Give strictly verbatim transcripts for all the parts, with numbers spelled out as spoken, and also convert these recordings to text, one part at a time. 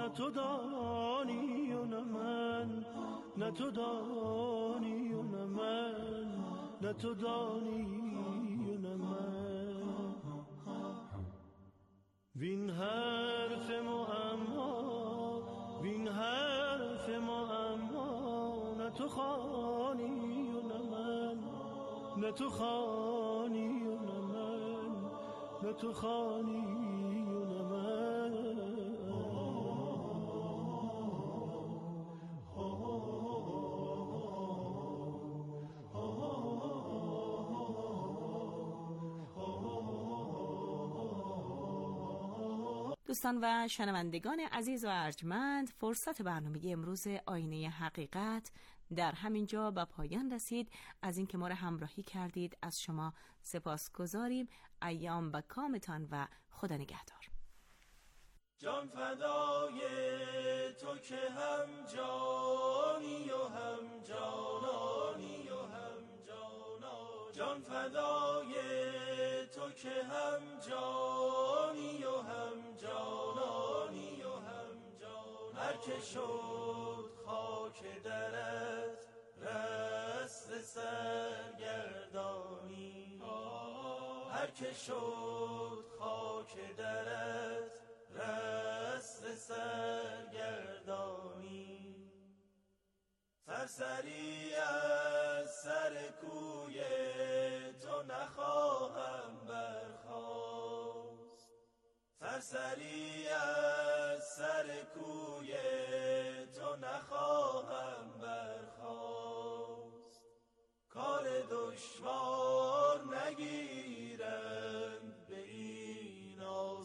نه تو دانی و نه من، نه تو دانی و نه من، نه تو دانی و نه من. وین حرف معما، وین حرف معما، نه تو خوانی و نه من، نه تو خوانی و نه من، نه تو خوانی و نه من. دوستان و شنوندگان عزیز و ارجمند، فرصت برنامه امروز آینه حقیقت در همین جا به پایان رسید. از اینکه ما را همراهی کردید از شما سپاسگزاریم. ایام به کامتان و خدا نگهدار. جان فدای تو که هم جانی و هم جانانی و هم جانان. جان فدای تو که هم جانی و هم جانانی و هم جانان. هر که شد خاک درت رست سرگردانی، هر که شد خاک درت رست سرگردانی. سرسری از سر کوی تو نخواهم برخاست، سرسری از سر کوی تو نخواهم برخاست. کار دشوار نگیرند به این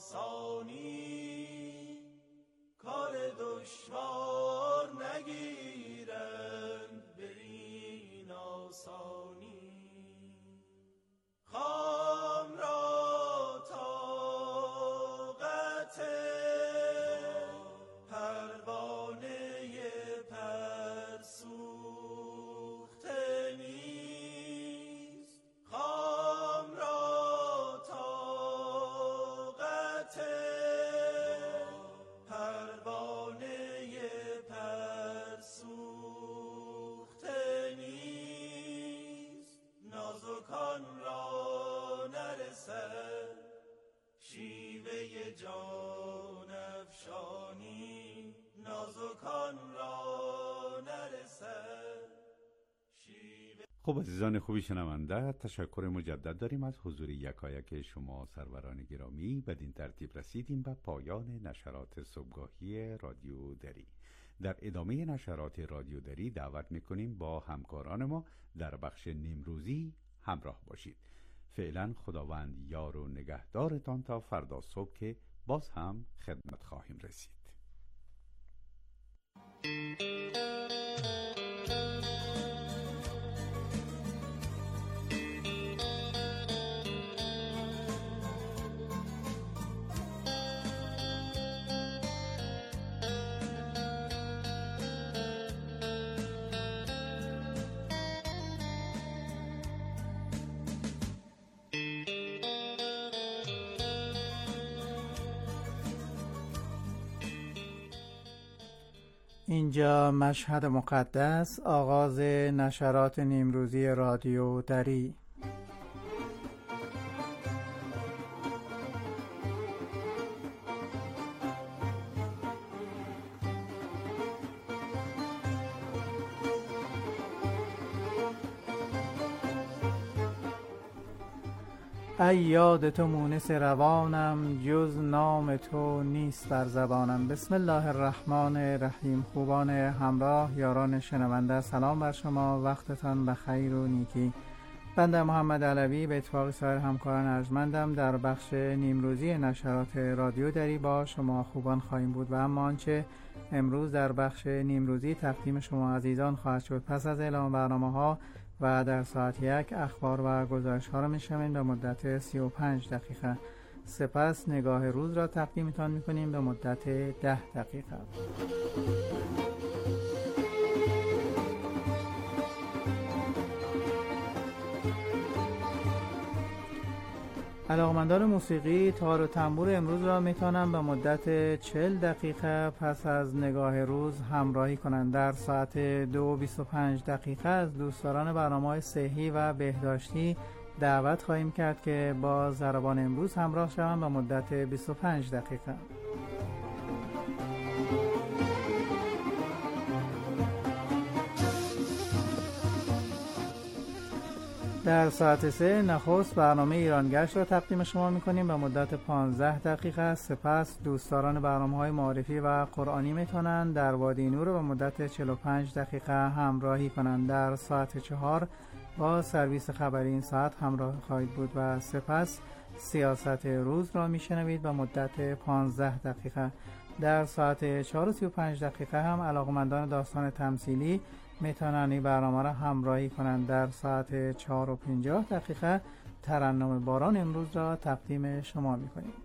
آسانی، کار دشوار نگیرند به این آسانی. خام را طاقت پروانه پرسوخته نیست، خام را طاقت پروانه پرسوخته نیست. نازکان را نرسد شیوه جان افشانی، نازکان را نرسد شیوه. خب عزیزان خوبی شنونده، تشکر مجدد داریم از حضور یکایک شما سروران گرامی. بدین ترتیب رسیدیم به پایان نشرات صبحگاهی رادیو دری. در ادامه نشرات رادیو دری دعوت میکنیم با همکاران ما در بخش نیمروزی همراه باشید. فعلا خداوند یار و نگهدارتان تا فردا صبح که باز هم خدمت خواهیم رسید. اینجا مشهد مقدس، آغاز نشرات نیمروزی رادیو دری. ای یاد تو مونس روانم، جز نام تو نیست بر زبانم. بسم الله الرحمن الرحیم. خوبان همراه، یاران شنونده، سلام بر شما، وقتتان بخیر و نیکی. بنده محمد علوی به اتفاق سایر همکاران ارجمندم در بخش نیمروزی نشرات رادیو دری با شما خوبان خواهیم بود و اما آنچه امروز در بخش نیمروزی تقدیم شما عزیزان خواهد شد. پس از اعلام برنامه ها و در ساعت یک اخبار و گزارش ها را میشنوید به مدت سی و پنج دقیقه. سپس نگاه روز را تقدیمتان میکنیم به مدت ده دقیقه. علاقمندان موسیقی تار و تنبور امروز را میتونن به مدت چهل دقیقه پس از نگاه روز همراهی کنند. در ساعت دو و بیست و پنج دقیقه از دوستداران برنامه‌های صحی و بهداشتی دعوت خواهیم کرد که با ضربان امروز همراه شوند به مدت بیست و پنج دقیقه. در ساعت سه نخست برنامه ایرانگشت را تقدیم شما میکنیم به مدت پانزده دقیقه. سپس دوستداران برنامه‌های معرفی و قرآنی میتونن در وادی نور به مدت چهل و پنج دقیقه همراهی کنند. در ساعت چهار با سرویس خبری این ساعت همراه خواهید بود و سپس سیاست روز را میشنوید به مدت پانزده دقیقه. در ساعت چهار و سی و پنج دقیقه هم علاقمندان داستان تمثیلی میتونن این برنامه را همراهی کنند. در ساعت چهار و پنجاه دقیقه ترنم باران امروز را تقدیم شما میکنیم.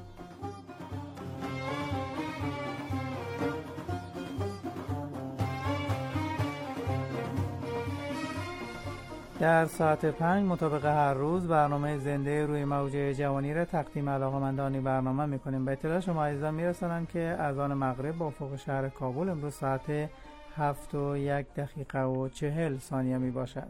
در ساعت پنج مطابق هر روز برنامه زنده روی موج جوانی را تقدیم علاقمندان این برنامه میکنیم. به اطلاع شما عزیزان میرسانم که اذان مغرب با افق شهر کابل امروز ساعت هفت و یک دقیقه و چهل ثانیه می باشد.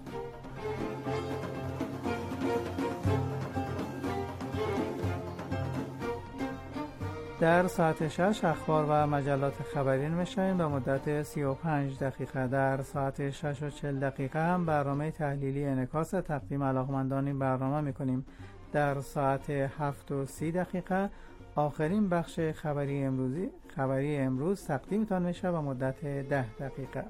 در ساعت شش اخبار و مجلات خبری میشویم به مدت سی و پنج دقیقه. در ساعت شش و چهل دقیقه هم برنامه تحلیلی انعکاس تقدیم علاقمندان این برنامه میکنیم. در ساعت هفت و سی دقیقه آخرین بخش خبری امروزی خبری امروز تقدیمتان میشه به مدت ده دقیقه.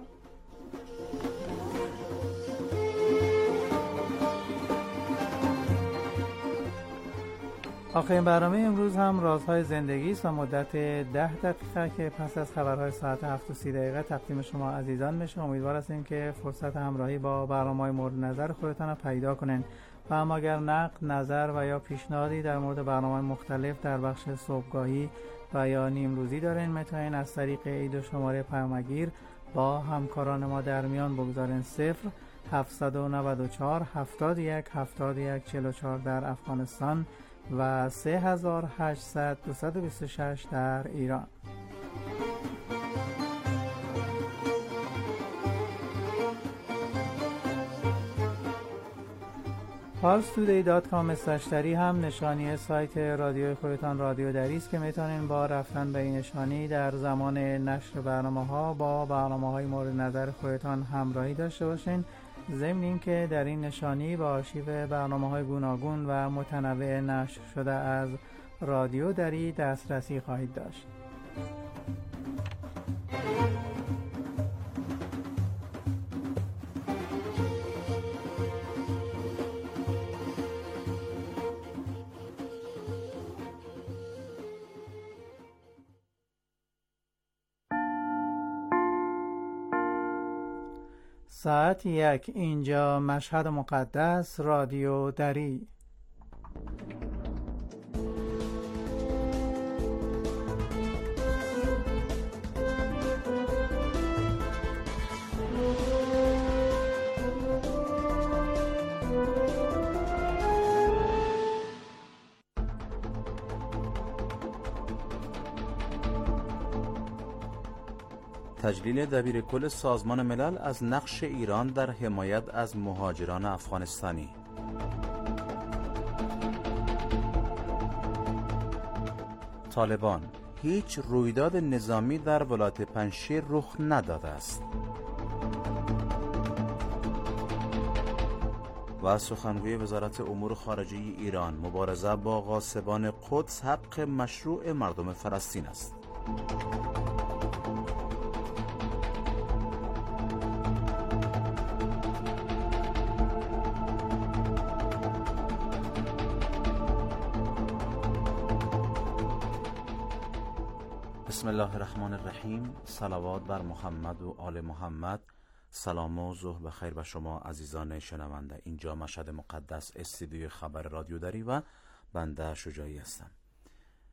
آخرین برنامه امروز هم رازهای زندگی است و مدت ده دقیقه که پس از خبرهای ساعت هفت و سی دقیقه تقدیم شما عزیزان میشه. امیدوار هستیم که فرصت همراهی با برنامه‌های مورد نظر خودتان را پیدا کنین و اما اگر نقد، نظر و یا پیشنهادی در مورد برنامه‌های مختلف در بخش صبحگاهی و یا نیمروزی دارین میتونین از طریق این دو شماره پیامگیر با همکاران ما در میان بگذارین. صفر هفتصد و نود و چهار هفتاد و یک هفتاد و یک چهل و چهار در افغانستان و سه هزار و هشتصد دویست و بیست و شش در ایران. پالس تودی دات کام اسلش هم نشانی سایت رادیوی خودتان رادیو دری است که میتونین با رفتن به این نشانی در زمان نشر برنامه ها با برنامه های مورد نظر خودتان همراهی داشته باشین. ضمن این که در این نشانی با آرشیو برنامه های گوناگون و متنوع نشر شده از رادیو دری دسترسی خواهید داشت. ساعت یک، اینجا مشهد مقدس رادیو دری. تجلیل دبیرکل سازمان ملل از نقش ایران در حمایت از مهاجران افغانستانی. طالبان: هیچ رویداد نظامی در ولایت پنجشیر رخ نداده است. و سخنگوی وزارت امور خارجه ایران: مبارزه با غاصبان قدس حق مشروع مردم فلسطین است. بسم الله الرحمن الرحیم. صلوات بر محمد و آل محمد. سلام و ظهر بخیر به شما عزیزان شنونده. اینجا مشهد مقدس، استودیوی خبر رادیو دری و بنده شجاعی هستم.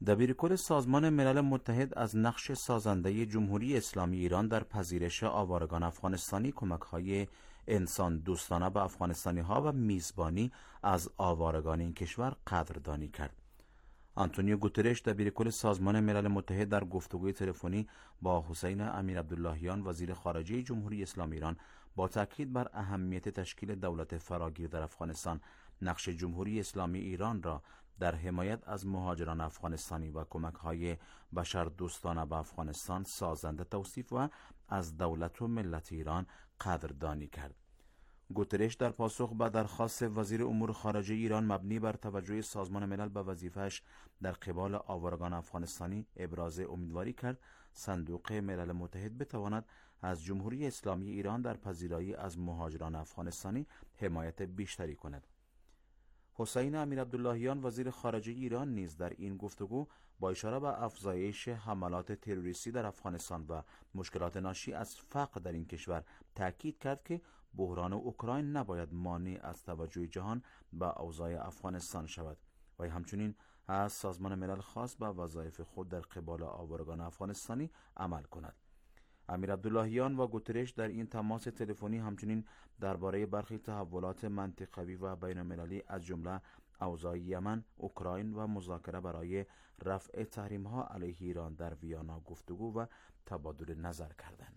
دبیرکل سازمان ملل متحد از نقش سازنده جمهوری اسلامی ایران در پذیرش آوارگان افغانستانی کمک‌های انسان دوستانه به افغانستانی‌ها و میزبانی از آوارگان این کشور قدردانی کرد. آنتونیو گوترش دبیرکل سازمان ملل متحد در گفتگوی تلفنی با حسین امیر عبداللهیان وزیر خارجه جمهوری اسلامی ایران با تاکید بر اهمیت تشکیل دولت فراگیر در افغانستان نقش جمهوری اسلامی ایران را در حمایت از مهاجران افغانستانی و کمک‌های بشردوستانه به افغانستان سازنده توصیف و از دولت و ملت ایران قدردانی کرد. گوترش در پاسخ به درخواست وزیر امور خارجه ایران مبنی بر توجه سازمان ملل به وظیفه‌اش در قبال آوارگان افغانستانی ابراز امیدواری کرد صندوق ملل متحد بتواند از جمهوری اسلامی ایران در پذیرایی از مهاجران افغانستانی حمایت بیشتری کند. حسین امیر عبداللهیان وزیر خارجه ایران نیز در این گفتگو با اشاره به افزایش حملات تروریستی در افغانستان و مشکلات ناشی از فقر در این کشور تاکید کرد که بحران اوکراین نباید مانع از توجه جهان به اوضاع افغانستان شود و همچنین از سازمان ملل خواست به وظایف خود در قبال آوارگان افغانستانی عمل کند. امیر عبداللهیان و گوترش در این تماس تلفنی همچنین درباره برخی تحولات منطقوی و بین المللی از جمله اوضاع یمن، اوکراین و مذاکره برای رفع تحریم‌ها علیه ایران در ویانا گفتگو و تبادل نظر کردند.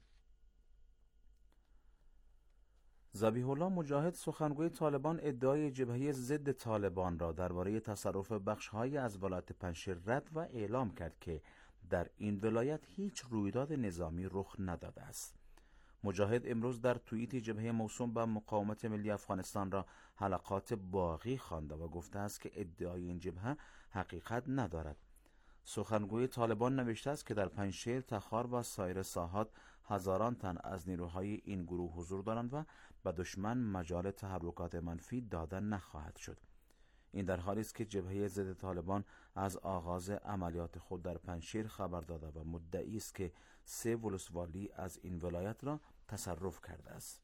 ذبیح الله مجاهد سخنگوی طالبان ادعای جبهه ضد طالبان را درباره تصرف بخش‌های از ولایت پنجشیر رد و اعلام کرد که در این ولایت هیچ رویداد نظامی رخ نداده است. مجاهد امروز در توییت جبهه موسوم به مقاومت ملی افغانستان را حلقات باغی خوانده و گفته است که ادعای این جبهه حقیقت ندارد. سخنگوی طالبان نوشته است که در پنجشیر، تخار و سایر ساحات هزاران تن از نیروهای این گروه حضور دارند و به دشمن مجال تحرکات منفی داده نخواهد شد. این در حالی است که جبهه ضد طالبان از آغاز عملیات خود در پنجشیر خبر داده و مدعی است که سه ولسوالی از این ولایت را تصرف کرده است.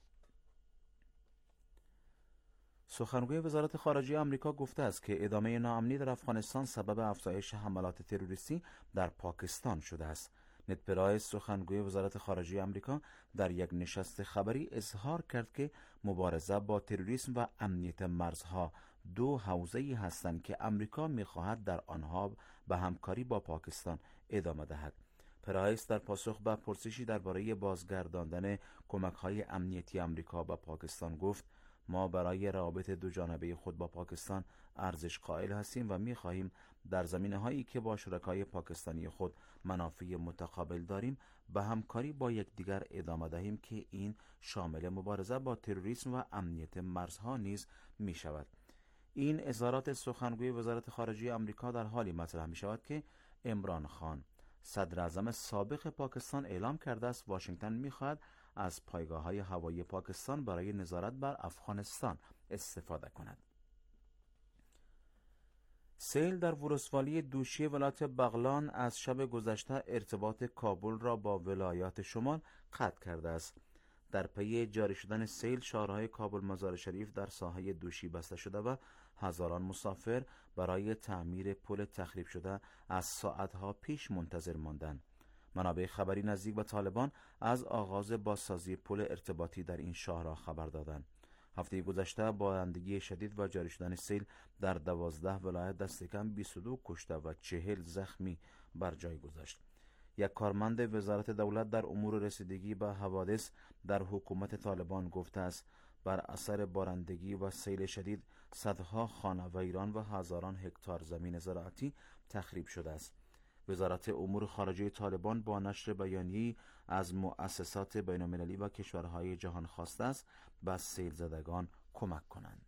سخنگوی وزارت خارجه آمریکا گفته است که ادامه ناامنی در افغانستان سبب افزایش حملات تروریستی در پاکستان شده است. نت پرایس سخنگوی وزارت خارجه آمریکا در یک نشست خبری اظهار کرد که مبارزه با تروریسم و امنیت مرزها دو حوزه‌ای هستند که آمریکا می‌خواهد در آنها به همکاری با پاکستان ادامه دهد. پرایس در پاسخ به پرسشی درباره بازگرداندن کمک‌های امنیتی آمریکا به پاکستان گفت: ما برای روابط دو جانبه خود با پاکستان ارزش قائل هستیم و می‌خواهیم در زمینه‌هایی که با شرکای پاکستانی خود منافع متقابل داریم به همکاری با یکدیگر ادامه دهیم که این شامل مبارزه با تروریسم و امنیت مرزها نیز می‌شود. این اظهارات سخنگوی وزارت خارجه آمریکا در حالی مطرح می‌شود که عمران خان صدر اعظم سابق پاکستان اعلام کرده است واشنگتن می‌خواهد از پایگاه‌های هوایی پاکستان برای نظارت بر افغانستان استفاده کند. سیل در ولسوالی دوشی ولایت بغلان از شب گذشته ارتباط کابل را با ولایات شمال قطع کرده است. در پی جاری شدن سیل شهرهای کابل، مزار شریف در ساحه دوشی بسته شده و هزاران مسافر برای تعمیر پل تخریب شده از ساعتها پیش منتظر ماندند. منابع خبری نزدیک به طالبان از آغاز بازسازی پل ارتباطی در این شهرها خبر دادند. هفته گذشته بارندگی شدید و جاری شدن سیل در دوازده ولایت دست کم بیست و دو کشته و چهل زخمی بر جای گذاشت. یک کارمند وزارت دولت در امور رسیدگی به حوادث در حکومت طالبان گفته است بر اثر بارندگی و سیل شدید صدها خانه ویران و هزاران هکتار زمین زراعتی تخریب شده است. وزارت امور خارجه طالبان با نشر بیانیه‌ای از مؤسسات بین‌المللی و کشورهای جهان خواسته است به سیل زدگان کمک کنند.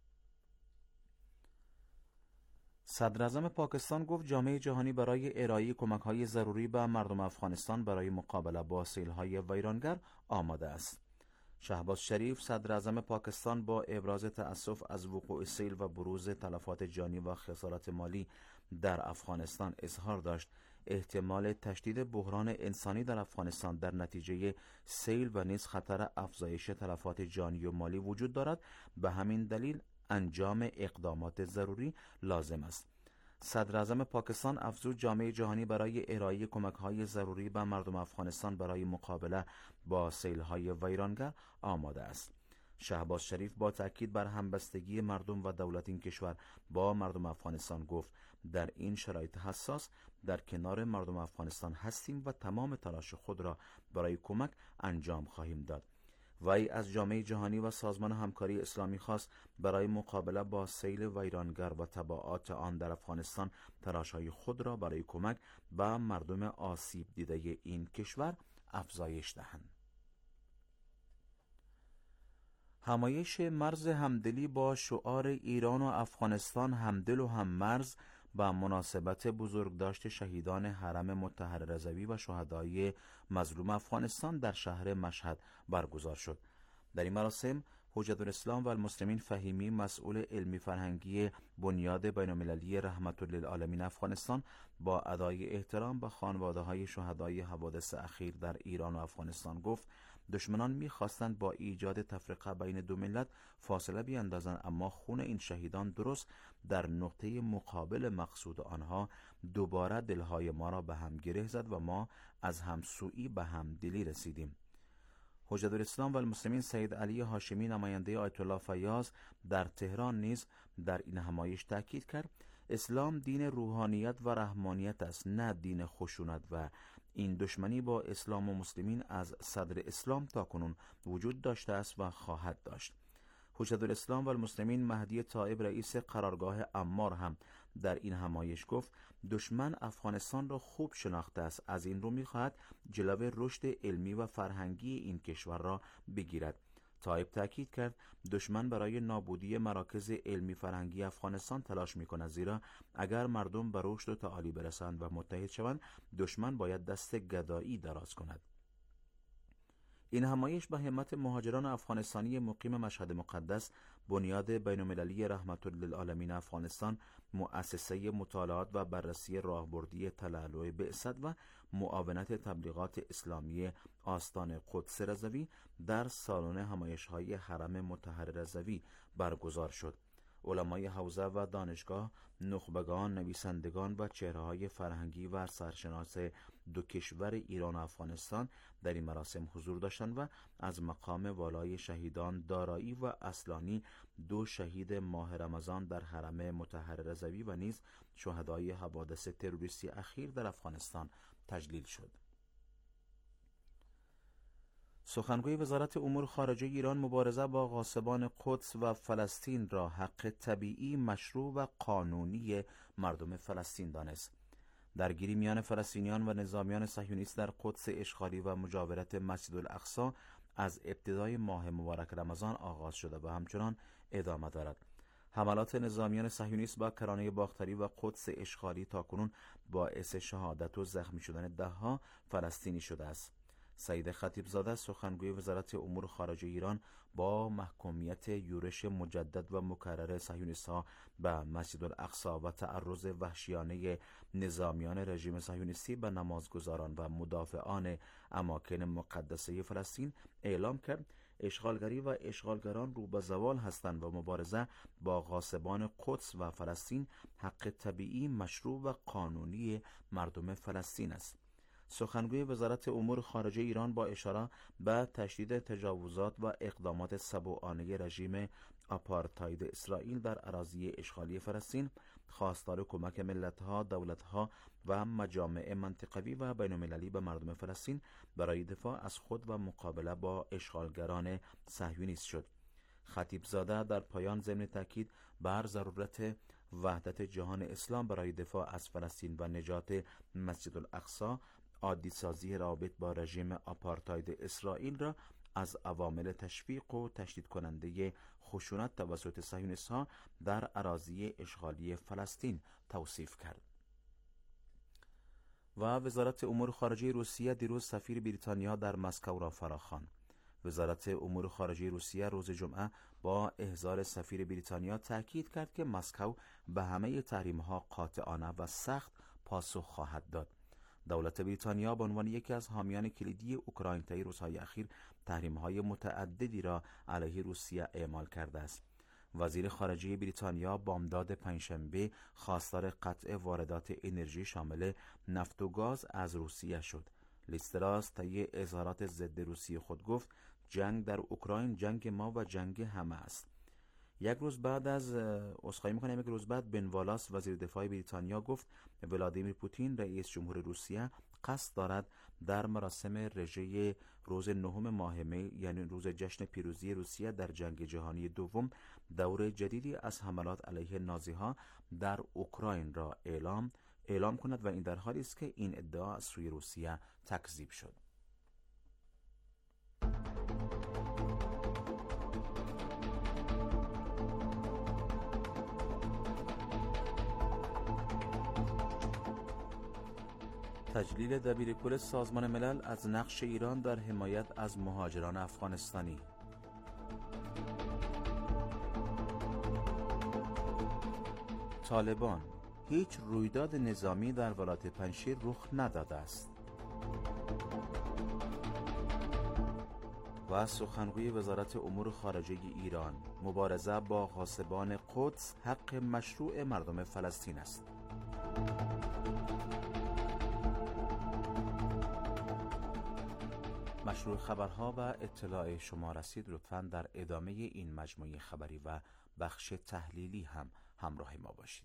صدر اعظم پاکستان گفت جامعه جهانی برای ارائه کمک‌های ضروری به مردم افغانستان برای مقابله با سیل‌های ویرانگر آماده است. شهباز شریف صدر اعظم پاکستان با ابراز تأسف از وقوع سیل و بروز تلفات جانی و خسارات مالی در افغانستان اظهار داشت احتمال تشدید بحران انسانی در افغانستان در نتیجه سیل و نیز خطر افزایش تلفات جانی و مالی وجود دارد. به همین دلیل انجام اقدامات ضروری لازم است. صدر اعظم پاکستان افزود جامعه جهانی برای ارائه کمک‌های ضروری به مردم افغانستان برای مقابله با سیل‌های ویرانگر آماده است. شهباز شریف با تاکید بر همبستگی مردم و دولت این کشور با مردم افغانستان گفت در این شرایط حساس در کنار مردم افغانستان هستیم و تمام تلاش خود را برای کمک انجام خواهیم داد. وی از جامعه جهانی و سازمان همکاری اسلامی خواست برای مقابله با سیل ویرانگر و تبعات آن در افغانستان تلاش‌های خود را برای کمک به مردم آسیب دیده این کشور افزایش دهند. همایش مرز همدلی با شعار ایران و افغانستان همدل و هم مرز با مناسبت بزرگداشت شهیدان حرم مطهر رضوی و شهدای مظلوم افغانستان در شهر مشهد برگزار شد. در این مراسم حجت الاسلام و المسلمین فهیمی مسئول علمی فرهنگی بنیاد بین‌المللی رحمت للعالمین افغانستان با ادای احترام به خانواده‌های شهدای حوادث اخیر در ایران و افغانستان گفت دشمنان می‌خواستند با ایجاد تفرقه بین دو ملت فاصله بیاندازند، اما خون این شهیدان درست در نقطه مقابل مقصود آنها دوباره دلهای ما را به هم گره زد و ما از همسویی به همدلی رسیدیم. حجت الاسلام و المسلمین سید علی هاشمی نماینده آیت الله فیاض در تهران نیز در این همایش تاکید کرد اسلام دین روحانیت و رحمانیت است، نه دین خشونت، و این دشمنی با اسلام و مسلمین از صدر اسلام تاکنون وجود داشته است و خواهد داشت. حجت الاسلام و المسلمین مهدی طائب رئیس قرارگاه عمار هم در این همایش گفت دشمن افغانستان را خوب شناخته است، از این رو می‌خواهد جلوه رشد علمی و فرهنگی این کشور را بگیرد. طائب تاکید کرد دشمن برای نابودی مراکز علمی فرهنگی افغانستان تلاش می‌کند، زیرا اگر مردم به رشد و تعالی برسند و متحد شوند دشمن باید دست گدایی دراز کند. این همایش به همت مهاجران افغانستانی مقیم مشهد مقدس، بنیاد بین‌المللی رحمت للعالمین افغانستان، مؤسسه مطالعات و بررسی راهبردی تلالو بعثت و معاونت تبلیغات اسلامی آستان قدس رضوی در سالن همایش‌های حرم مطهر رضوی برگزار شد. علمای حوزه و دانشگاه، نخبگان، نویسندگان و چهره‌های فرهنگی و سرشناس دو کشور ایران و افغانستان در این مراسم حضور داشتند و از مقام والای شهیدان دارایی و اصلانی دو شهید ماه رمضان در حرم مطهر رضوی و نیز شهدای حوادث تروریستی اخیر در افغانستان تجلیل شد. سخنگوی وزارت امور خارجه ایران مبارزه با غاصبان قدس و فلسطین را حق طبیعی، مشروع و قانونی مردم فلسطین دانست. درگیری میان فلسطینیان و نظامیان صهیونیست در قدس اشغالی و مجاورت مسجد الاقصی از ابتدای ماه مبارک رمضان آغاز شده و همچنان ادامه دارد. حملات نظامیان صهیونیست با کرانه باختری و قدس اشغالی تاکنون باعث شهادت و زخمی شدن ده‌ها فلسطینی شده است. سید خطیبزاده سخنگوی وزارت امور خارجه ایران با محکومیت یورش مجدد و مکرر صهیونیست‌ها به مسجد الاقصی و تعرض وحشیانه نظامیان رژیم صهیونیستی به نمازگزاران و مدافعان اماکن مقدسه فلسطین اعلام کرد اشغالگری و اشغالگران رو به زوال هستند و مبارزه با غاصبان قدس و فلسطین حق طبیعی، مشروع و قانونی مردم فلسطین است. سخنگوی وزارت امور خارجه ایران با اشاره به تشدید تجاوزات و اقدامات سبوعانه رژیم آپارتاید اسرائیل در اراضی اشغالی فلسطین خواستار کمک ملت‌ها، دولت‌ها و مجامع منطقوی و بین‌المللی به مردم فلسطین برای دفاع از خود و مقابله با اشغالگران صهیونیست شد. خطیبزاده در پایان ضمن تاکید بر ضرورت وحدت جهان اسلام برای دفاع از فلسطین و نجات مسجد الاقصی عادی سازی رابط با رژیم آپارتاید اسرائیل را از عوامل تشویق و تشدید کننده خشونت توسط صهیونیست‌ها در اراضی اشغالی فلسطین توصیف کرد. و وزارت امور خارجه روسیه دیروز سفیر بریتانیا در مسکو را فراخواند. وزارت امور خارجه روسیه روز جمعه با احضار سفیر بریتانیا تاکید کرد که مسکو به همه تحریم‌ها قاطعانه و سخت پاسخ خواهد داد. دولت بریتانیا به عنوان یکی از حامیان کلیدی اوکراین طی روزهای اخیر تحریم‌های متعددی را علیه روسیه اعمال کرده است. وزیر خارجه بریتانیا بامداد پنجشنبه خواستار قطع واردات انرژی شامل نفت و گاز از روسیه شد. لیز تراس طی اظهارات ضد روسیه خود گفت جنگ در اوکراین جنگ ما و جنگ همه است. یک روز بعد از عذرخواهی می‌کنم یک روز بعد بن والاس وزیر دفاع بریتانیا گفت ولادیمیر پوتین رئیس جمهور روسیه قصد دارد در مراسم رژه روز نهم ماه می، یعنی روز جشن پیروزی روسیه در جنگ جهانی دوم، دور جدیدی از حملات علیه نازی‌ها در اوکراین را اعلام اعلام کند و این در حالی است که این ادعا از سوی روسیه تکذیب شد. تجلیل دبیرکل سازمان ملل از نقش ایران در حمایت از مهاجران افغانستانی. طالبان: هیچ رویداد نظامی در ولایت پنجشیر رخ نداده است. و سخنگوی وزارت امور خارجه ایران: مبارزه با غاصبان قدس حق مشروع مردم فلسطین است. مشروع خبرها و اطلاع شما رسید. لطفاً در ادامه این مجموعه خبری و بخش تحلیلی هم همراه ما باشید.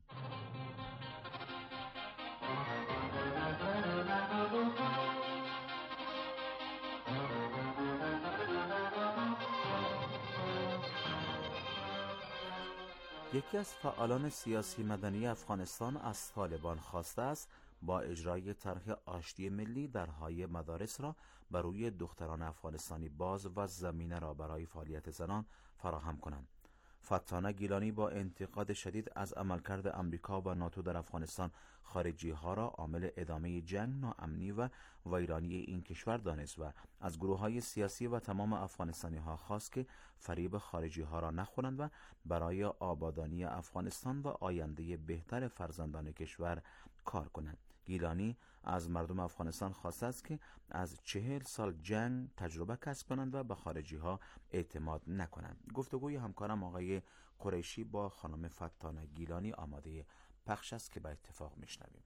یکی از فعالان سیاسی مدنی افغانستان از طالبان خواسته است با اجرای طرح آشتی ملی درهای مدارس را بر روی دختران افغانستانی باز و زمینه را برای فعالیت زنان فراهم کنند. فتانه گیلانی با انتقاد شدید از عملکرد امریکا و ناتو در افغانستان خارجی ها را عامل ادامه جنگ، ناامنی و ویرانی این کشور دانست و از گروه های سیاسی و تمام افغانستانی ها خواست که فریب خارجی ها را نخورند و برای آبادانی افغانستان و آینده بهتر فرزندان کشور کار کنند. گیلانی از مردم افغانستان خواسته است که از چهل سال جنگ تجربه کسب کنند و به خارجی ها اعتماد نکنند. گفتگوی همکارم آقای قریشی با خانم فتانه گیلانی آماده پخش است که به اتفاق میشنویم.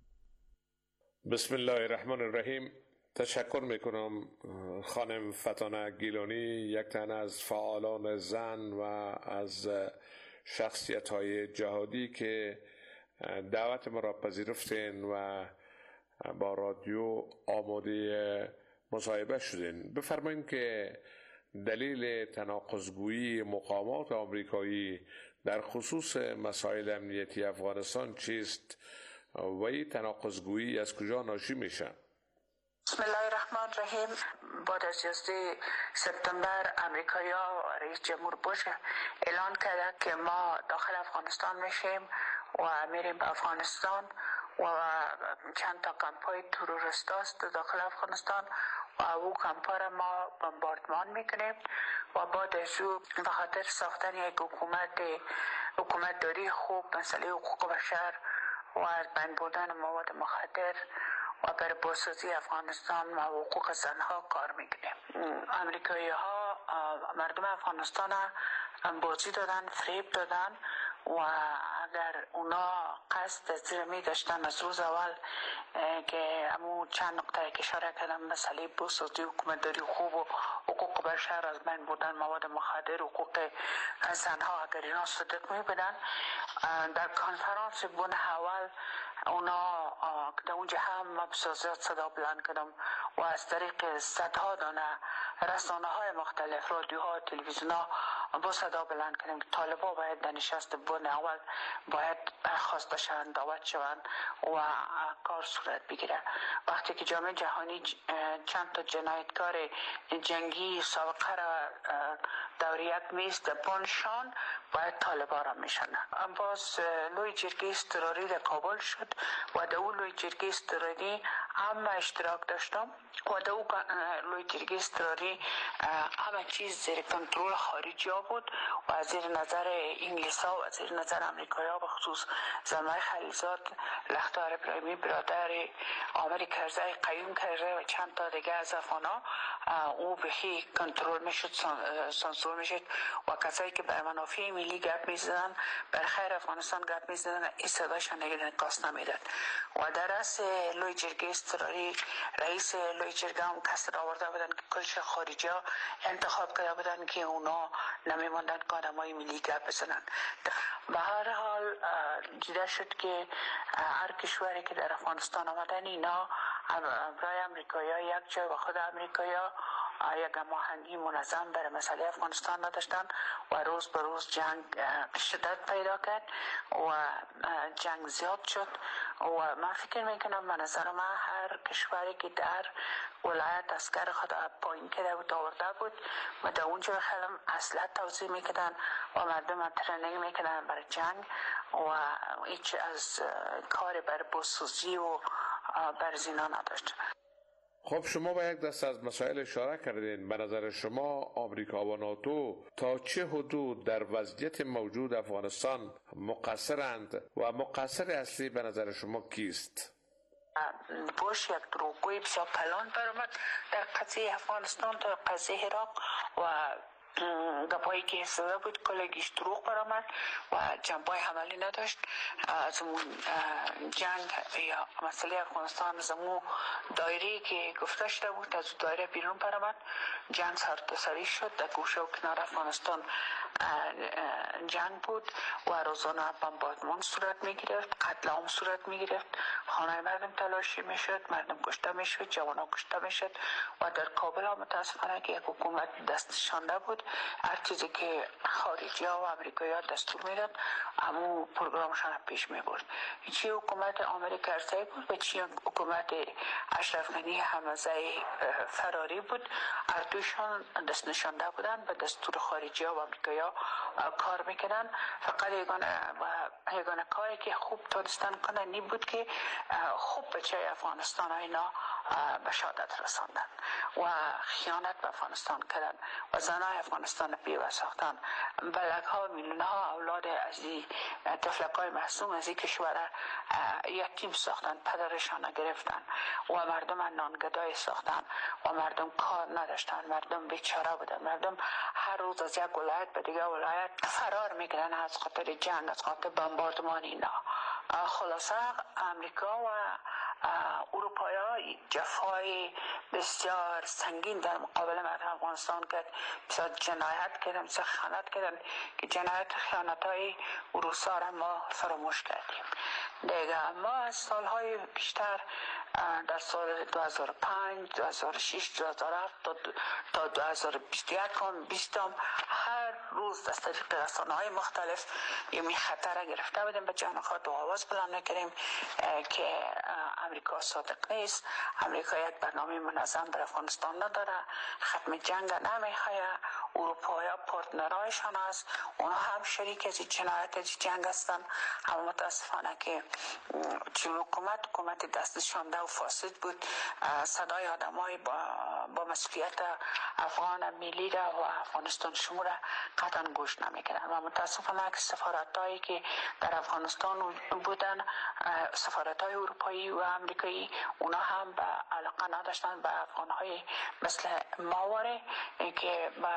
بسم الله الرحمن الرحیم. تشکر میکنم خانم فتانه گیلانی، یک تن از فعالان زن و از شخصیت های جهادی که دعوت ما را پذیرفتین و با رادیو آماده مصاحبه شدین. بفرمایید که دلیل تناقض‌گویی مقامات آمریکایی در خصوص مسائل امنیتی افغانستان چیست و این تناقض‌گویی از کجا ناشی میشه؟ بسم الله الرحمن الرحیم. بعد از یازده سپتامبر امریکایی‌ها و رئیس جمهور بوش اعلان کرده که ما داخل افغانستان میشیم و میریم به افغانستان و چند تا کمپای تروریست است داخل افغانستان و او کمپا را ما بمباردمان میکنیم و بعد از او به خاطر ساختن یک حکومت حکومت داری خوب، مسئله حقوق بشر و از بین بردن مواد مخدر و برای بازسازی افغانستان و حقوق زنها کار میکنیم. امریکایی ها مردم افغانستان بازی دادن، فریب دادن و اگر اونا قصد زیر می داشتن از روز اول که امو چند نقطه که اشاره کردم، مسئله بازسازی حکومت داری خوب و حقوق بشر، از بین بردن مواد مخدر، حقوق زنها، اگر اینا صدق می بدن در کنفرانس بن اول اونا در اونجا هم مبسوزات صدا بلند کردم و از طریق صدها دانه رسانه های مختلف، رادیوها، تلویزیونها با صدا بلند کردیم که طالبا باید در نشست بن اول باید برخواست بشن، دعوت شوند و کار صورت بگیره. وقتی که جامعه جهانی چند تا جنایتکار جنگی سابقه را دور یک میز پانشان باید طالبا را میشنن. باز لوی جرگه اضطراری در کابل شد و در اون لوی جرگه اضطراری هم اشتراک داشتم و در اون لوی جرگه اضطراری همه چیز زیر کنترل خارجی ها بود و از زیر نظر انگلیس ها و از زیر نظر امریکایی ها، به خصوص زلمه خلیلزاد لختار ابراهیمی برادر عامل کرزی قیوم کرده و چند تا دیگه از افغانا او بخی کنترل میشد، سانسور میشد و کسایی که بر منافع ملی گپ میزدن، بر خیر افغانستان گپ میزدن، این صداشان دیگه انعکاس نمیداد. و در رأس لوی جرگه اضطراری رئیس لوی جرگه هم کس را آورده بودن که کلش خارجی ها انتخاب کرده بودن که اونا نمیماندن که آدمای ملی گپ بزنن. به هر حال دیده شد که هر کشوری که در افغانستان آمدن اینا برای امریکایی ها یک جای و خود امریکایی ها یک هماهنگی منظم برای مسئله افغانستان نداشتن و روز به روز جنگ شدت پیدا کرد و جنگ زیاد شد. و من فکر میکنم به نظر من هر کشوری که در ولایت اسکر خود پایین کرده بود آورده بود و در اونجا خیلی اسلحه توزیع میکردن و مردم ترنینگ میکردن برای جنگ و هیچ از کار بر بازسازی و بر زینا نداشت. خب شما با یک دست از مسائل اشاره کردین. به نظر شما آمریکا و ناتو تا چه حدود در وضعیت موجود افغانستان مقصرند و مقصر اصلی به نظر شما کیست؟ بوش یک دروغگوی بسیار کلان برآمد در قضیه افغانستان تا قضیه عراق و گپایی که استفاده بود کلگیش دروغ برآمد و جنبای عملی نداشت. از اون جنگ یا مسئله افغانستان از اون دایره که گفته شده بود از دایره بیرون برآمد. جنگ سرتاسری شد، در گوشه و کنار افغانستان جنگ بود و روزانه بمباردمان صورت می گرفت، قتل عام صورت می گرفت، خانه مردم تلاشی می شد، مردم کشته می شد، جوانان کشته می شد و در کابل هم متاسفانه که یک حکومت دستشانده بود، هر چیزی که خارجی ها و امریکایی ها دستور میداد همون پروگرامشان پیش می برد. چی حکومت عامل کرزی بود و چی حکومت اشرف غنی حمزه فراری بود، هر دوشان دست نشانده بودن به دستور خارجی ها و امریکایی ها کار میکنن. فقط یگانه یگانه کاری که خوب تونستن کنن این بود که خوب بچه افغانستان ها اینا به شهادت رساندن و خیانت به افغانستان کردن و زنای افغانستان بیوه ساختن. بلک ها میلیون ها اولاد از این طفلک های محسوم از این کشور یتیم ساختن، پدرشان گرفتن و مردم نانگدای ساختن و مردم کار نداشتن، مردم بیچاره بودن، مردم هر روز از یک ولایت به دیگه ولایت فرار میکردن از خاطر جنگ، از خاطر بمباردمان اینا. خلاصه امریکا و اروپایی جفای بسیار سنگین در مقابل مردم افغانستان کرد، بسیار جنایت کردن، بسیار خیانت کردن که جنایت خیانت های روسا را ما فراموش کردیم دیگه. ما از سالهای بیشتر در سال دو هزار و پنج، دو هزار و شش، دو هزار و هفت تا دو هزار و بیست و یک بیست هر روز از طریق رسانه‌های مختلف یمی خطر گرفته بودیم به جان خود و آواز بلند نکردیم که امریکا صادق نیست، امریکا یک برنامه منظم در افغانستان نداره، ختم جنگ نمیخواه، اروپایا پارتنرایشان است، اونا هم شریک از جنایت از جنگ هستن. اما متاسفانه که چون حکومت حکومت دستشانده و فاسد بود، صدای آدم های با, با مسئولیت افغان ملی را و افغانستان شمول قطعا گوش نمیکنن و متاسفانه که سفارت هایی که در افغانستان بودن، سفارت های اروپایی و امریکایی، اونا هم به علاقه نداشتن به افغان های مثل ماوره که به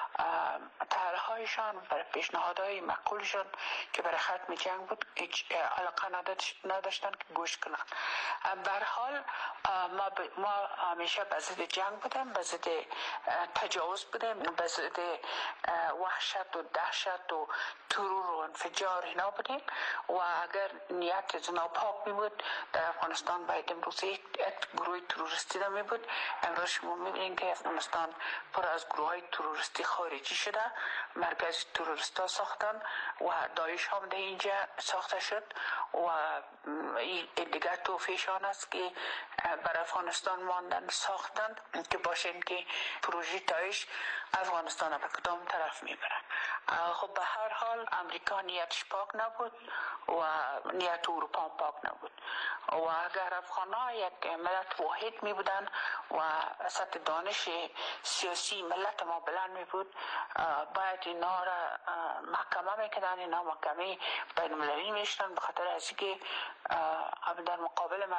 طرحهایشان برای پیشنهادهای معقولشان که برای ختم جنگ بود هیچ علاقه نداشتن که گوش کنن. به هر حال ما, ب... ما همیشه به ضد جنگ بودیم، به ضد تجاوز بودیم، به ضد وحشت و دهشت و ترور و انفجار اینا بودیم و اگر نیت از اونا پاک می بود در افغانستان باید امروز یک گروه تروریستی دا می بود. امروز شما می بینید که افغانستان پر از گروه های تروریستی خارجی شده، مرکز تروریستا ساختن و داعش هم در اینجا ساخته شد و این دیگر توفیشان است که بر افغانستان ماندن ساختند که باشن که پروژه داعش افغانستان به کدام طرف میبرن. خب به هر حال امریکا نیتش پاک نبود و نیت اروپا پاک نبود و اگر افغان‌ها یک ملت واحد می بودن و سطح دانش سیاسی ملت ما بلند می بود، باید اینا را محکمه میکردن، اینا محکمه بین المللی میشتن به خاطر از اینکه در مقابل مردم افغان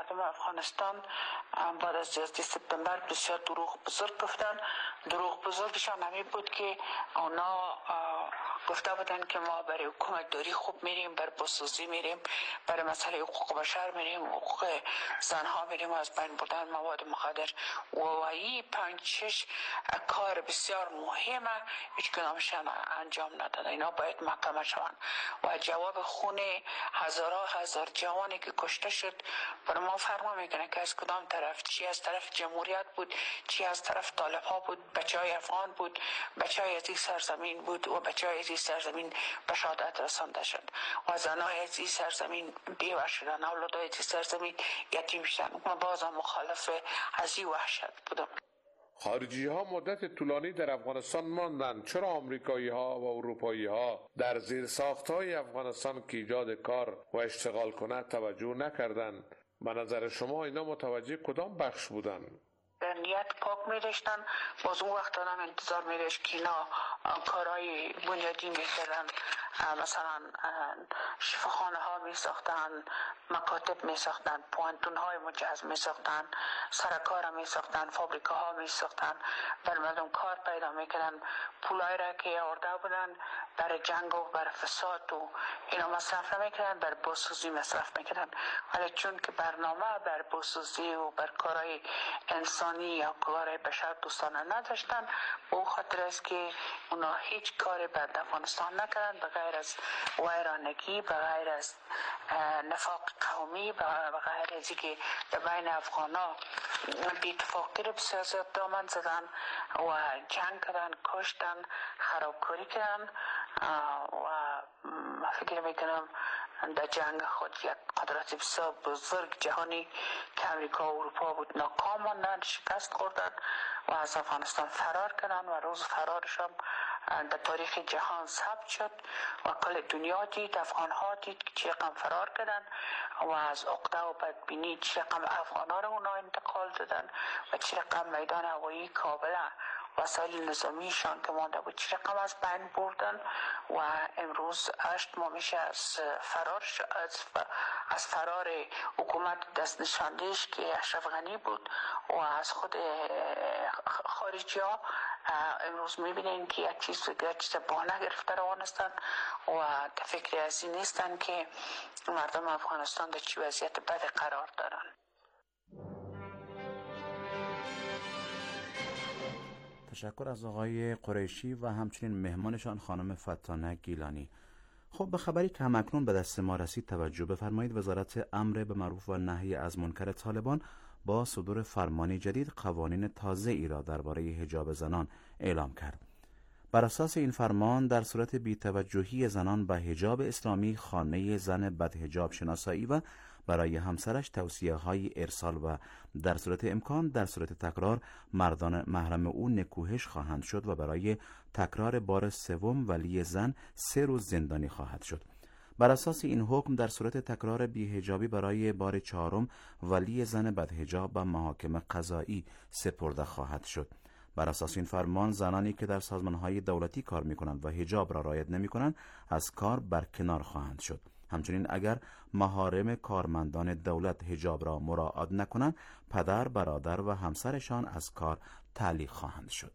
افغانستان بعد از یازده سپتامبر بسیار دروغ بزرگ گفتن. دروغ بزرگشان همین بود که اونا گفته بودن که ما برای حکومت داری خوب میریم، برای بازسازی میریم، برای مسئله حقوق بشر میریم، حقوق زنها میریم، از بین بردن مواد مخدر و وایی پنج شش کار بسیار مهمه هیچ کدامشان انجام ندادن. اینا باید محکمه شوند و جواب خون هزارها هزار جوانی که کشته شد برای ما فرما میکنه که از کدام طرف، چی از طرف جمهوریت بود، چی از طرف طالب ها بود، بچه های افغان بود، بچه های از این سرزمین بود و بچه های از این سرزمین به شهادت رسانده شد و زنهای از این سرزمین بیوه شدن، اولادهای از این سرزمین یتیم شدن. ما بازم مخالف از این وحشت بودم. خارجی ها مدت طولانی در افغانستان ماندند. چرا آمریکایی ها و اروپایی ها در زیر ساخت های افغانستان که ایجاد کار و اشتغال کنه توجه نکردند؟ به نظر شما اینا متوجه کدام بخش بودند؟ نیت پاک می داشتن، باز اون وقت هم انتظار می داشت که اینا کارهای بنیادی می کردن، مثلا شفاخانه ها می ساختن، مکاتب می ساختن، پوانتون های مجهز می ساختن، سرکار می ساختن، فابریکه ها می ساختن، بر مردم کار پیدا می کردن. پولای را که آورده بودن برای جنگ و برای فساد و اینا مصرف نمی کردن، برای بازسازی مصرف می کردن. ولی چون که برنامه برای بازسازی و برای کارهای انسانی یا کار بشر دوستانه نداشتن، به اون خاطر است که اونا هیچ کاری بر افغانستان نکردن به غیر از ویرانگی، به غیر از نفاق قومی، به غیر از اینکه در بین افغانا بی اتفاقی رو سیاست دامن زدن و جنگ کردن، کشتن، خرابکاری کردن و من فکر میکنم در جنگ خود یک قدرت بسیار بزرگ جهانی که امریکا و اروپا بود ناکام ماندن، شکست خوردن و از افغانستان فرار کردن و روز فرارشان در تاریخ جهان ثبت شد و کل دنیا دید، افغان ها دید که چه رقم فرار کردن و از عقده و بدبینی چه رقم افغان ها رو اونا انتقال دادن و چه رقم میدان هوایی کابل وسایل نظامیشان که مانده بود چه رقم از بین بردن و امروز هشت ماه میشه از فرار از, از فرار حکومت دست نشاندهش که اشرف غنی بود و از خود خارجی ها امروز میبینین که یک چیز یک چیز بانه گرفته روان هستن و فکر از این نیستن که مردم افغانستان در چی وضعیت بد قرار دارن. تشکر از آقای قریشی و همچنین مهمانشان خانم فتانه گیلانی. خب به خبری که همکنون به دست ما رسید توجه بفرمایید. وزارت امر به معروف و نهی از منکر طالبان با صدور فرمانی جدید قوانین تازه ای را درباره حجاب زنان اعلام کرد. بر اساس این فرمان در صورت بی‌توجهی زنان به حجاب اسلامی خانه زن بدحجاب شناسایی و برای همسرش توصیه های ارسال و در صورت امکان در صورت تکرار مردان محرم او نکوهش خواهند شد و برای تکرار بار سوم ولی زن سه روز زندانی خواهد شد. بر اساس این حکم در صورت تکرار بی‌حجابی برای بار چهارم ولی زن بدحجاب به محاکم قضایی سپرده خواهد شد. بر اساس این فرمان زنانی که در سازمان‌های دولتی کار می‌کنند و حجاب را رعایت نمی‌کنند از کار برکنار خواهند شد. همچنین اگر محارم کارمندان دولت حجاب را مراعات نکنند پدر، برادر و همسرشان از کار تعلیق خواهند شد.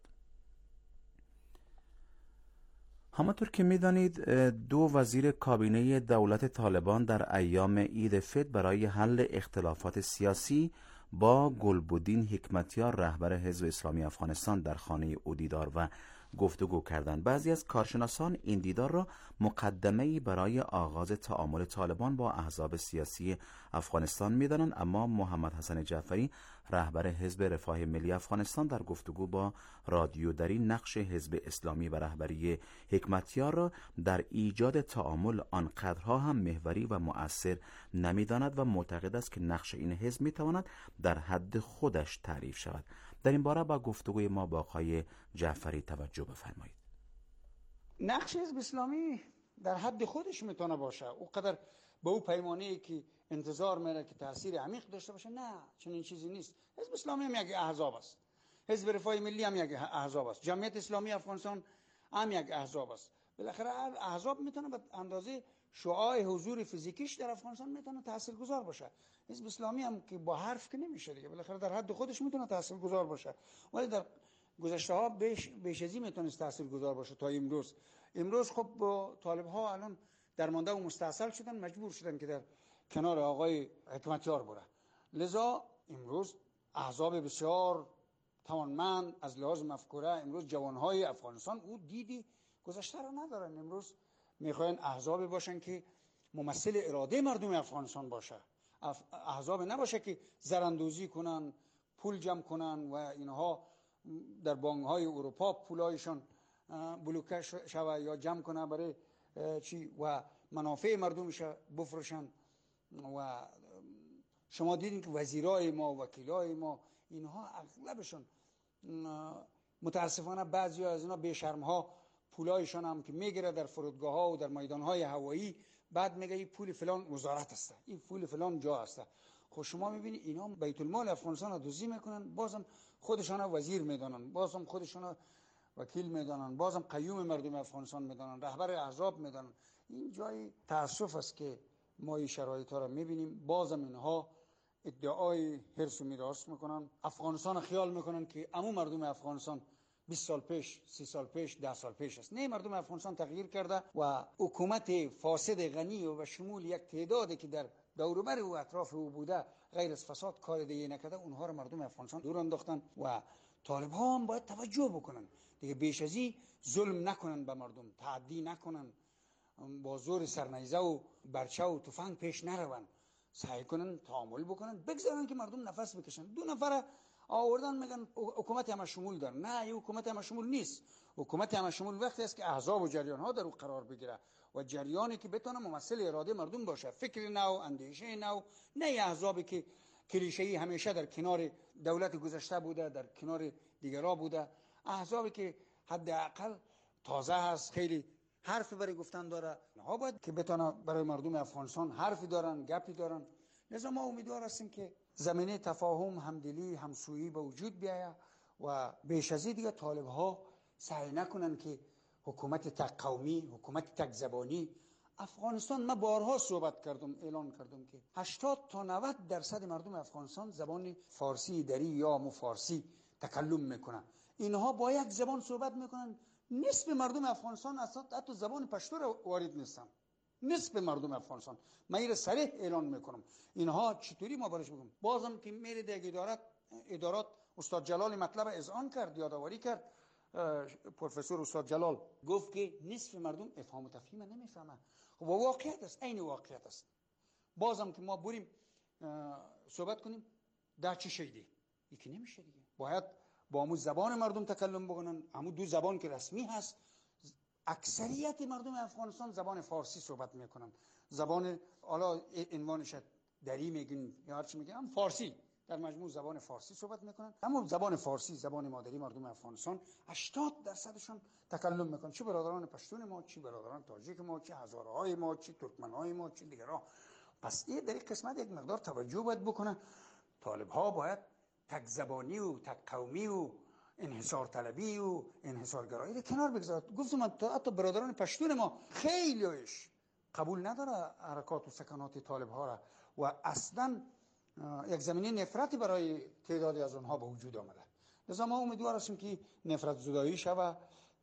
همانطور که می‌دانید دو وزیر کابینه دولت طالبان در ایام عید فطر برای حل اختلافات سیاسی با گلبدین حکمتیار رهبر حزب اسلامی افغانستان در خانه او دیدار و گفتگو کردند. بعضی از کارشناسان این دیدار را مقدمه‌ای برای آغاز تعامل طالبان با احزاب سیاسی افغانستان می‌دانند، اما محمد حسن جعفری رهبر حزب رفاه ملی افغانستان در گفتگو با رادیو دری نقش حزب اسلامی و رهبری حکمتیار را در ایجاد تعامل آنقدرها هم محوری و مؤثر نمی‌داند و معتقد است که نقش این حزب می‌تواند در حد خودش تعریف شود. در این باره با گفتگوی ما با آقای جعفری توجه بفرمایید. نقش حزب اسلامی در حد خودش میتونه باشه، او قدر به او پیمانه‌ای که انتظار میره که تاثیر عمیق داشته باشه نه، چنین چیزی نیست. حزب اسلامی هم یک احزاب است، حزب رفاه ملی هم یک احزاب است، جمعیت اسلامی افغانستان هم یک احزاب است. بالاخره هر احزاب میتونه به اندازه شعاع حضور فیزیکیش در افغانستان میتونه تاثیرگذار باشه. حزب اسلامی هم که با حرف که نمیشه دیگه، بالاخره در حد خودش میتونه تاثیرگذار باشه، ولی در گذشته ها بیش بیش ازی میتونست تاثیرگذار باشه تا امروز. امروز خب با طالب ها الان درمانده و مستاصل شدن، مجبور شدن که در کنار آقای حکمتیار بره. لذا امروز احزاب بسیار توانمند از لحاظ مفکوره، امروز جوانهای افغانستان او دیدی گذشته رو ندارن. امروز میخواین احزاب باشن که ممثل اراده مردم افغانستان باشه، احزاب نباشه که زراندوزی کنن، پول جمع کنن و اینها در بانک‌های اروپا پولایشان بلوکه شوه یا جمع کنه برای چی و منافع مردمش بفروشن. و شما دیدین که وزیرای ما، وکیلای ما، اینها اغلبشون متاسفانه بعضی از اینا بیشرم‌ها پولایشان هم که میگیره در فرودگاه‌ها و در میدان‌های هوایی، بعد میگه این پول فلان وزارت است، این پول فلان جا است. خب شما میبینید اینا بیت المال افغانستان رو دزدی میکنن، بازم خودشان وزیر میدانن، بازم خودشان وکیل میدانن، بازم قیوم مردم افغانستان میدانن، رهبر احزاب میدانن. این جای تاسف است که ما این شرایط ها رو میبینیم. بازم اینها ادعای حرص و میراث میکنن، افغانستان خیال میکنن که عمو مردم افغانستان بیست سال پیش، سی سال پیش، ده سال پیش است. نه، مردم افغانستان تغییر کرده و حکومت فاسد غنی و شمول یک تعدادی که در دور و بر و اطراف او بوده غیر از فساد کار دیگه نکرده، اونها رو مردم افغانستان دور انداختن و طالب ها هم باید توجه بکنن دیگه، بیش از این ظلم نکنن به مردم، تعدی نکنن، با زور سرنیزه و برچه و تفنگ پیش نرون، سعی کنن تعامل بکنن، بگذارن که مردم نفس بکشن. دو نفر آوردن میگن حکومت همه شمول داره. نه، این حکومت همه شمول نیست. حکومت همه شمول وقتی است که احزاب و جریان ها در او قرار بگیره و جریانی که بتونه ممثل اراده مردم باشه، فکر نو، اندیشه نو، نه احزابی که کلیشه‌ای همیشه در کنار دولت گذشته بوده، در کنار دیگرا بوده، احزابی که حداقل تازه هست، خیلی حرف برای گفتن داره، ها باید که بتونه برای مردم افغانستان حرفی دارن، گپی دارن. لذا ما امیدوار هستیم که زمینه تفاهم، همدلی، همسویی به وجود بیاید و بیش از این دیگه طالب ها سعی نکنن که حکومت تک قومی، حکومت تک زبانی. افغانستان ما بارها صحبت کردم، اعلان کردم که هشتاد تا نود درصد مردم افغانستان زبان فارسی دری یا مو فارسی تکلم میکنن. اینها با یک زبان صحبت میکنن. نصف مردم افغانستان اصلا حتی زبان پشتو را وارد نیستن. نصف مردم افغانستان. من این صریح اعلان میکنم. اینها چطوری ما برش بگم؟ بازم که میره دیگه ادارات ادارات استاد جلال مطلب اذعان کرد، یادآوری کرد. پروفسور استاد جلال گفت که نصف مردم افهام و تفهیم نمیفهمه. و واقعیت است، عین واقعیت است. بازم که ما بریم صحبت کنیم در چه شیدی؟ یکی نمیشه دیگه. باید با همون زبان مردم تکلم بکنن، همون دو زبان که رسمی هست. اکثریت مردم افغانستان زبان فارسی صحبت میکنن. زبان حالا عنوانش دری میگن یا هر چی میگن، هم فارسی، در مجموع زبان فارسی صحبت میکنن. اما زبان فارسی، زبان مادری مردم افغانستان، هشتاد درصدشون تکلم میکنن. چه برادران پشتون ما، چه برادران تاجیک ما، چه هزارهای ما، چه ترکمنهای ما، چه دیگرها. پس این در این قسمت یک مقدار توجه باید بکنن. طالب ها باید تک زبانی و تک قومی و انحصار طلبی و انحصارگرایی رو کنار بگذارد. گفتم حتی برادران پشتون ما خیلیش قبول نداره حرکات و سکنات طالب ها را و اصلا یک زمینه نفرتی برای تعدادی از اونها به وجود آمده. لذا ما امیدوار هستیم که نفرت زدایی شوه،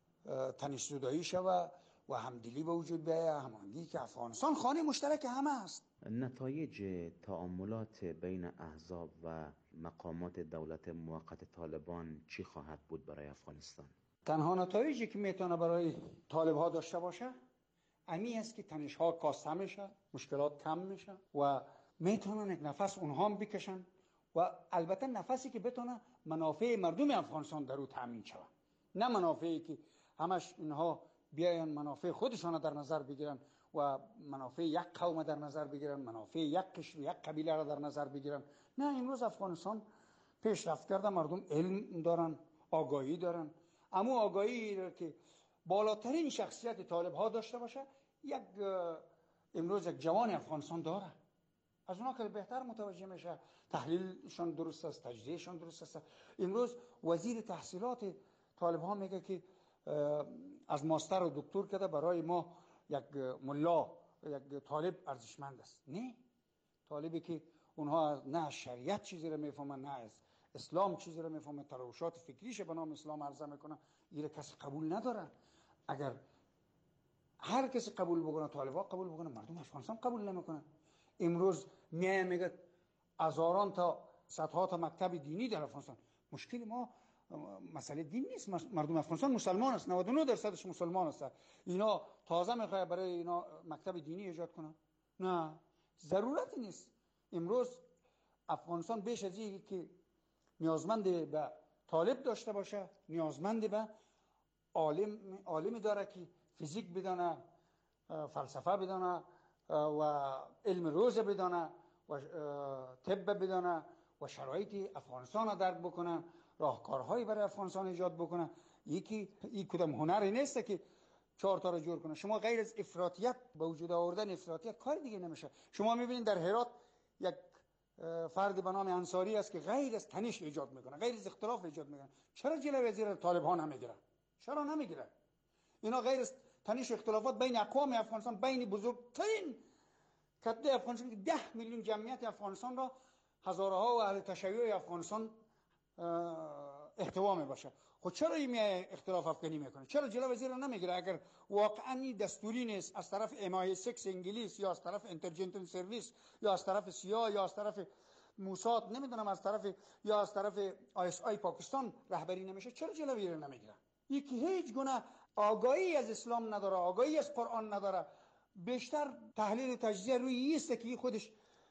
تنش زدایی شوه و همدلی به وجود بیاید، هماهنگی که افغانستان خانه مشترک همه است. نتایج تعاملات بین احزاب و مقامات دولت موقت طالبان چی خواهد بود برای افغانستان؟ تنها نتایجی که میتونه برای طالب ها داشته باشه امی است که تنش ها کاسته میشه، مشکلات کم میشه و میتونن یک نفس اونها هم بکشن و البته نفسی که بتونه منافع مردم افغانستان در او تامین شود، نه منافعی که همش اینها بیاین منافع خودشان در نظر بگیرن و منافع یک قوم در نظر بگیرن، منافع یک کشور، یک قبیله را در نظر بگیرن. نه، امروز افغانستان پیشرفت کرده، مردم علم دارن، آگاهی دارن. اما آگاهی را که بالاترین شخصیت طالب ها داشته باشه، یک امروز یک جوان افغانستان داره. از اونها که بهتر متوجه میشه، تحلیلشان درست است، تجزیهشان درست است. امروز وزیر تحصیلات طالب ها میگه که از ماستر و دکتر کرده، برای ما یک ملا، یک طالب ارزشمند است. نه، طالبی که اونها نه از شریعت چیزی رو میفهمن، نه از اسلام چیزی رو میفهمن، تراوشات فکریش به نام اسلام عرضه میکنن. این کسی قبول نداره. اگر هر کسی قبول بکنه، طالبان قبول بکنه، مردم افغانستان قبول نمیکنن. امروز میای میگه هزاران تا صدها تا مکتب دینی در افغانستان. مشکل ما مسئله دین نیست، مردم افغانستان مسلمان است، نود و نه درصدش مسلمان است. اینا تازه میخواد برای اینا مکتب دینی ایجاد کنن؟ نه، ضرورتی نیست. امروز افغانستان بیش از اینی که نیازمند به طالب داشته باشه، نیازمند به عالم عالمی داره که فیزیک بدانه، فلسفه بدانه و علم روز بدانه و طب بدانه و شرایط افغانستان را درک بکنه، راهکارهایی برای افغانستان ایجاد بکنه. یکی این کدام هنری نیست که چهار تا رو جور کنه. شما غیر از افراطیت به وجود آوردن افراطیت کار دیگه نمیشه. شما میبینید در هرات یک فرد به نام انصاری است که غیر از تنش ایجاد میکنه، غیر از اختلاف ایجاد میکنه. چرا جلوی زیر طالبان نمیگیره؟ چرا نمیگیره؟ اینا غیر از تنش اختلافات بین اقوام افغانستان، بین بزرگترین کتله افغانستان که ده میلیون جمعیت افغانستان را هزارها و اهل تشیع افغانستان احتوا میباشه. خود چرا این اختلاف افغانی میکنه؟ چرا جلوی زیر نمیگیره؟ اگر واقعا دستوری نیست از طرف ام آی سیکس انگلیس یا از طرف انتلیجنس سرویس یا از طرف سیا یا از طرف موساد، نمیدونم از طرف یا از طرف آی اس آی پاکستان رهبری نمیشه، چرا جلوی زیر نمیگیره؟ یکی هیچ گونه آگاهی از اسلام نداره، آگاهی از قرآن نداره، بیشتر تحلیل و تجزیه روی است که خودش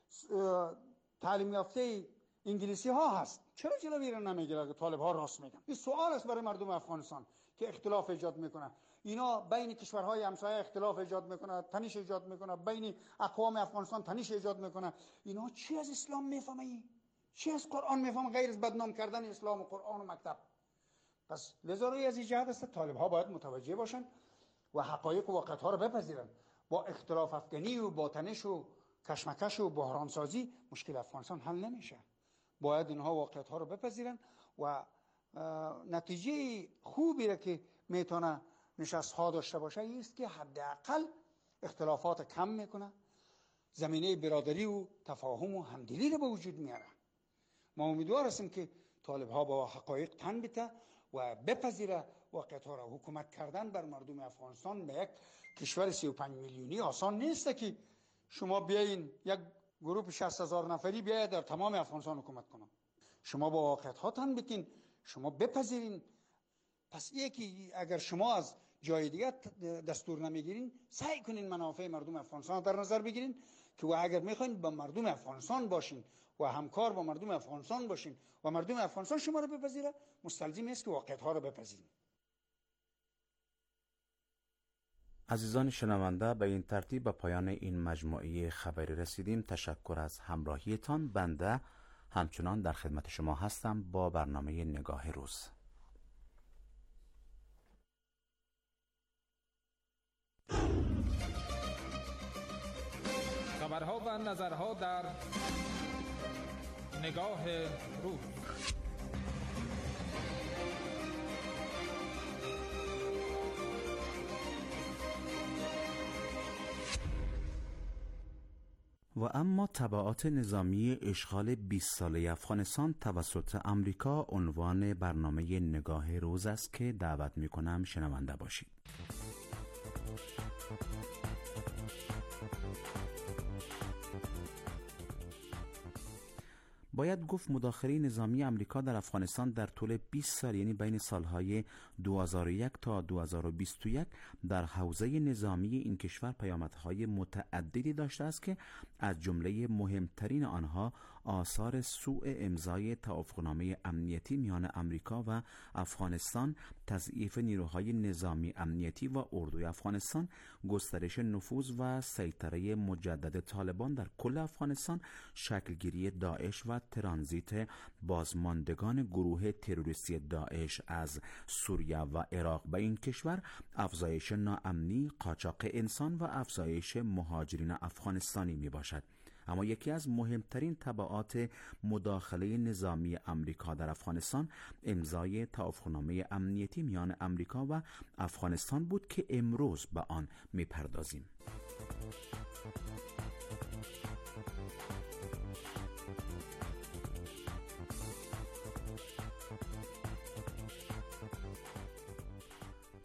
تعلیم یافته انگلیسی ها هست. چرا جلوی رو نمیگیره که طالب ها راست میگن؟ این سوال است برای مردم افغانستان که اختلاف ایجاد میکنه. اینا بین کشورهای همسایه اختلاف ایجاد میکنه، تنش ایجاد میکنه، بین اقوام افغانستان تنش ایجاد میکنه. اینا چی از اسلام میفهمه؟ چی از قرآن میفهمه غیر از بدنام کردن اسلام و قرآن و مکتب؟ پس لذا روی از این جهت است طالب ها باید متوجه باشن و حقایق و واقعیت ها رو بپذیرن. با اختلاف افغانی و با تنش و کشمکش و بحران سازی مشکل افغانستان حل نمیشه. باید اینها واقعیت ها رو بپذیرن و نتیجه خوبی را که میتونه نشست ها داشته باشه است که حداقل اختلافات کم میکنه، زمینه برادری و تفاهم و همدلی رو به وجود میاره. ما امیدوار هستیم که طالب ها با حقایق تن بده و بپذیره واقعیت ها را. حکومت کردن بر مردم افغانستان به یک کشور سی و پنج میلیونی آسان نیست که شما بیاین یک گروه شصت هزار نفری بیاید در تمام افغانستان حکومت کنه. شما با واقعیت ها تن بتین، شما بپذیرین. پس یکی اگر شما از جای دیگه دستور نمیگیرین، سعی کنین منافع مردم افغانستان در نظر بگیرین که و اگر میخواین با مردم افغانستان باشین و همکار با مردم افغانستان باشین و مردم افغانستان شما رو بپذیره، مستلزم است که واقعیت ها رو بپذیرین. عزیزان شنونده، به این ترتیب به پایان این مجموعه خبری رسیدیم. تشکر از همراهیتان. بنده همچنان در خدمت شما هستم با برنامه نگاه روز. خبرها و نظرها در نگاه روز. و اما تبعات نظامی اشغال بیست ساله افغانستان توسط امریکا عنوان برنامه نگاه روز است که دعوت می کنم شنونده باشید. باید گفت مداخله نظامی امریکا در افغانستان در طول بیست سال، یعنی بین سالهای دو هزار و یک تا دو هزار و بیست و یک، در حوزه نظامی این کشور پیامدهای متعددی داشته است که از جمله مهمترین آنها آثار سوء امضای توافقنامه امنیتی میان امریکا و افغانستان، تضعیف نیروهای نظامی امنیتی و اردوی افغانستان، گسترش نفوذ و سیطره مجدد طالبان در کل افغانستان، شکلگیری داعش و ترانزیت بازماندگان گروه تروریستی داعش از سوریه و عراق به این کشور، افزایش ناامنی، قاچاق انسان و افزایش مهاجرین افغانستانی می باشد. اما یکی از مهمترین تبعات مداخله نظامی امریکا در افغانستان امضای توافقنامه امنیتی میان امریکا و افغانستان بود که امروز به آن می‌پردازیم.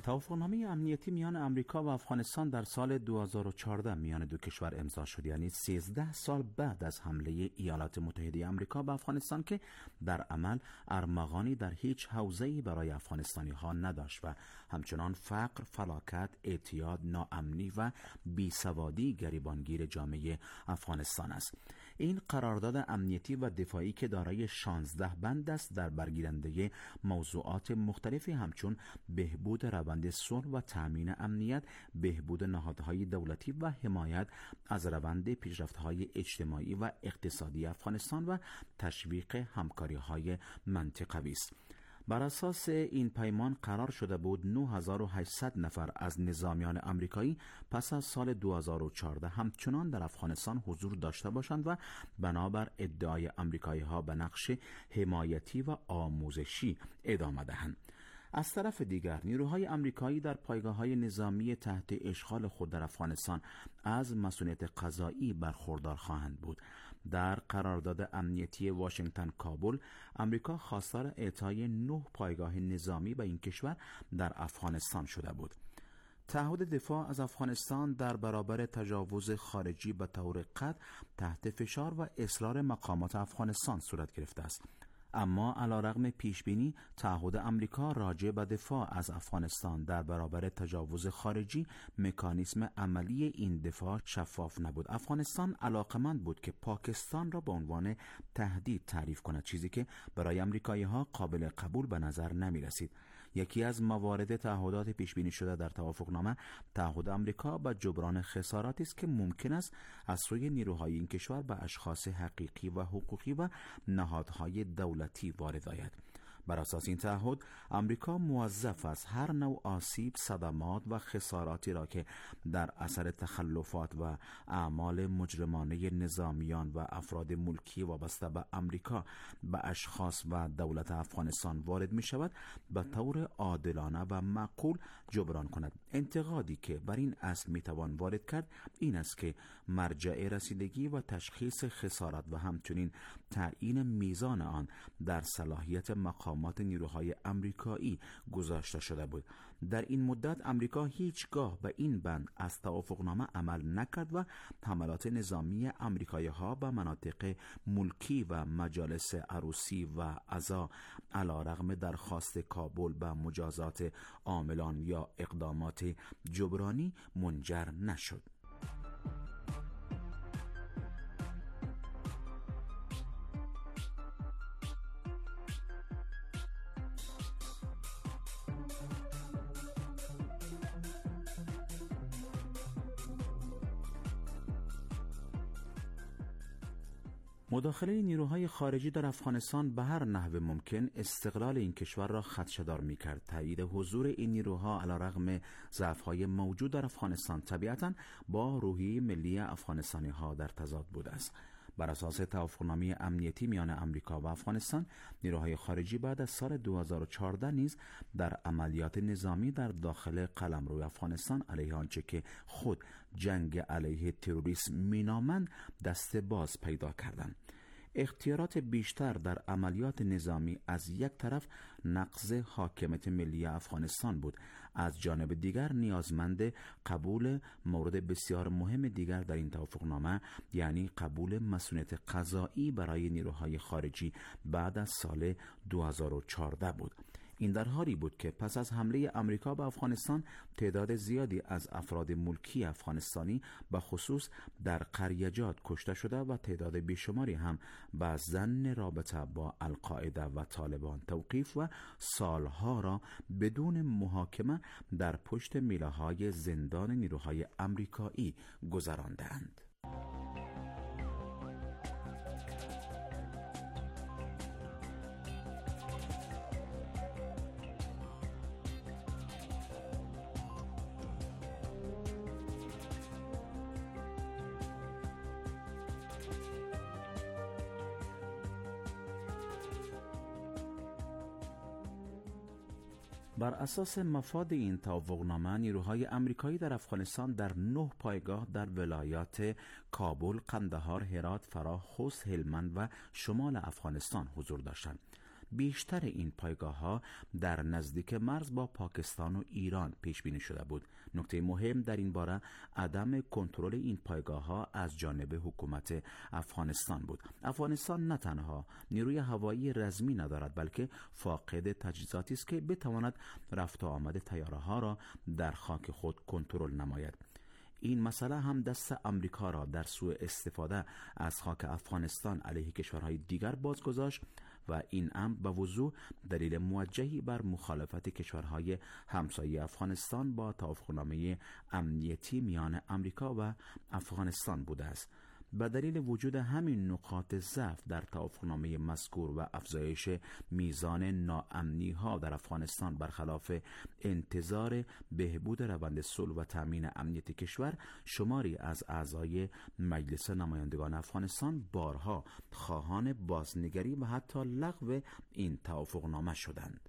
توافقنامه امنیتی میان امریکا و افغانستان در سال دو هزار و چهارده میان دو کشور امضا شد، یعنی سیزده سال بعد از حمله ایالات متحده آمریکا به افغانستان که در عمل ارمغانی در هیچ حوزه‌ای برای افغانستانی ها نداشت و همچنان فقر، فلاکت، اعتیاد، ناامنی و بیسوادی گریبانگیر جامعه افغانستان است. این قرارداد امنیتی و دفاعی که دارای شانزده بند است در برگیرنده موضوعات مختلفی همچون بهبود روند صلح و تأمین امنیت، بهبود نهادهای دولتی و حمایت از روند پیشرفت‌های اجتماعی و اقتصادی افغانستان و تشویق همکاری‌های منطقوی است. بر اساس این پیمان قرار شده بود نه هزار و هشتصد نفر از نظامیان آمریکایی پس از سال دو هزار و چهارده همچنان در افغانستان حضور داشته باشند و بنابر ادعای آمریکایی ها به نقش حمایتی و آموزشی ادامه دهند. از طرف دیگر نیروهای آمریکایی در پایگاه‌های نظامی تحت اشغال خود در افغانستان از مسئولیت قضایی برخوردار خواهند بود. در قرارداد امنیتی واشنگتن کابل، آمریکا خواستار اعطای نه پایگاه نظامی به این کشور در افغانستان شده بود. تعهد دفاع از افغانستان در برابر تجاوز خارجی به طور قطع تحت فشار و اصرار مقامات افغانستان صورت گرفته است. اما علیرغم پیشبینی تعهد آمریکا راجع به دفاع از افغانستان در برابر تجاوز خارجی، مکانیسم عملی این دفاع شفاف نبود. افغانستان علاقمند بود که پاکستان را به عنوان تهدید تعریف کند، چیزی که برای آمریکایی ها قابل قبول به نظر نمی رسید. یکی از موارد تعهدات پیش بینی شده در توافقنامه تعهد آمریکا به جبران خساراتی است که ممکن است از سوی نیروهای این کشور به اشخاص حقیقی و حقوقی و نهادهای دولتی وارد آید. بر اساس این تعهد آمریکا موظف است هر نوع آسیب، صدمات و خساراتی را که در اثر تخلفات و اعمال مجرمانه نظامیان و افراد ملکی وابسته به آمریکا به اشخاص و دولت افغانستان وارد می شود به طور عادلانه و معقول جبران کند. انتقادی که بر این اصل می توان وارد کرد این است که مرجع رسیدگی و تشخیص خسارت و همچنین تعیین میزان آن در صلاحیت مقامات نیروهای آمریکایی گذاشته شده بود. در این مدت آمریکا هیچگاه به این بند از توافقنامه عمل نکرد و حملات نظامی آمریکایی ها به مناطق ملکی و مجالس عروسی و عزا علیرغم درخواست کابل به مجازات عاملان یا اقدامات جبرانی منجر نشد. مداخله نیروهای خارجی در افغانستان به هر نحو ممکن استقلال این کشور را خدشه‌دار می‌کرد. تایید حضور این نیروها علیرغم ضعف‌های موجود در افغانستان طبیعتاً با روحیه ملی افغانستانی‌ها در تضاد بوده است. بر اساس توافقنامه امنیتی میان آمریکا و افغانستان، نیروهای خارجی بعد از سال دو هزار و چهارده نیز در عملیات نظامی در داخل قلمرو افغانستان علیه آنچه که خود جنگ علیه تروریسم مینامند دست باز پیدا کردند. اختیارات بیشتر در عملیات نظامی از یک طرف نقض حاکمیت ملی افغانستان بود، از جانب دیگر نیازمند قبول مورد بسیار مهم دیگر در این توافقنامه، یعنی قبول مسئولیت قضایی برای نیروهای خارجی بعد از سال دو هزار و چهارده بود. این در حالی بود که پس از حمله آمریکا به افغانستان تعداد زیادی از افراد ملکی افغانستانی به خصوص در قریجات کشته شده و تعداد بیشماری هم به ظن رابطه با القاعده و طالبان توقیف و سالها را بدون محاکمه در پشت میله‌های زندان نیروهای آمریکایی گذراندند. بر اساس مفاد این توافقنامه نیروهای آمریکایی در افغانستان در نه پایگاه در ولایات کابل، قندهار، هرات، فراه، خوست، هلمند و شمال افغانستان حضور داشتند. بیشتر این پایگاه‌ها در نزدیک مرز با پاکستان و ایران پیش بینی شده بود. نکته مهم در این باره عدم کنترل این پایگاه‌ها از جانب حکومت افغانستان بود. افغانستان نه تنها نیروی هوایی رزمی ندارد، بلکه فاقد تجهیزاتی است که بتواند رفت و آمد طیاره‌ها را در خاک خود کنترل نماید. این مسئله هم دست امریکا را در سوء استفاده از خاک افغانستان علیه کشورهای دیگر بازگذاشت و این امر به وضوح دلیل موجهی بر مخالفت کشورهای همسایه افغانستان با توافقنامه امنیتی میان امریکا و افغانستان بوده است. به دلیل وجود همین نقاط ضعف در توافقنامه مذکور و افزایش میزان ناامنی ها در افغانستان برخلاف انتظار بهبود روند صلح و تامین امنیت کشور، شماری از اعضای مجلس نمایندگان افغانستان بارها خواهان بازنگری و حتی لغو این توافقنامه شدند.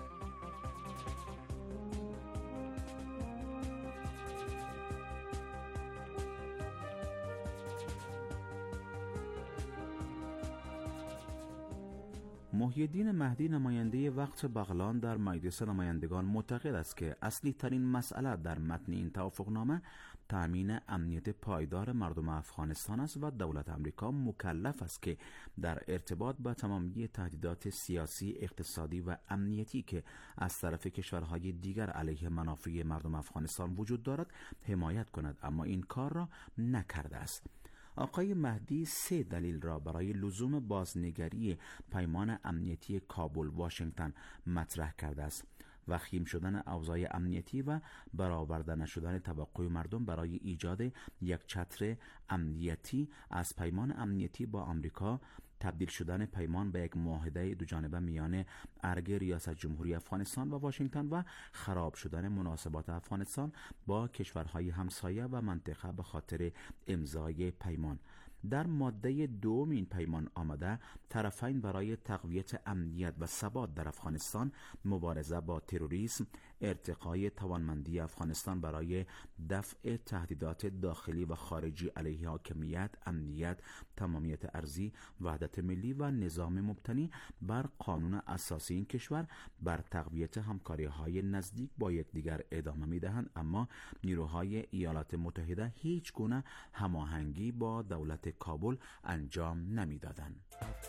محی الدین مهدی نماینده وقت بغلان در مجلس نمایندگان معتقد است که اصلی ترین مسئله در متن این توافقنامه تامین امنیت پایدار مردم افغانستان است و دولت آمریکا مکلف است که در ارتباط با تمامی تهدیدات سیاسی، اقتصادی و امنیتی که از طرف کشورهای دیگر علیه منافع مردم افغانستان وجود دارد حمایت کند، اما این کار را نکرده است. آقای مهدی سه دلیل را برای لزوم بازنگری پیمان امنیتی کابل واشنگتن مطرح کرده است: وخیم شدن اوضاع امنیتی و برآورده نشدن توقع مردم برای ایجاد یک چتر امنیتی از پیمان امنیتی با آمریکا، تبدیل شدن پیمان به یک معاهده دوجانبه میان ارگ ریاست جمهوری افغانستان و واشنگتن و خراب شدن مناسبات افغانستان با کشورهای همسایه و منطقه به خاطر امضای پیمان. در ماده دوم این پیمان آمده طرفین برای تقویت امنیت و ثبات در افغانستان، مبارزه با تروریسم، ارتقای توانمندی افغانستان برای دفع تهدیدات داخلی و خارجی علیه حاکمیت، امنیت، تمامیت ارضی، وحدت ملی و نظام مبتنی بر قانون اساسی این کشور، بر تقویت همکاری‌های نزدیک با یکدیگر ادامه می‌دهند، اما نیروهای ایالات متحده هیچ گونه هماهنگی با دولت کابل انجام نمی‌دادند.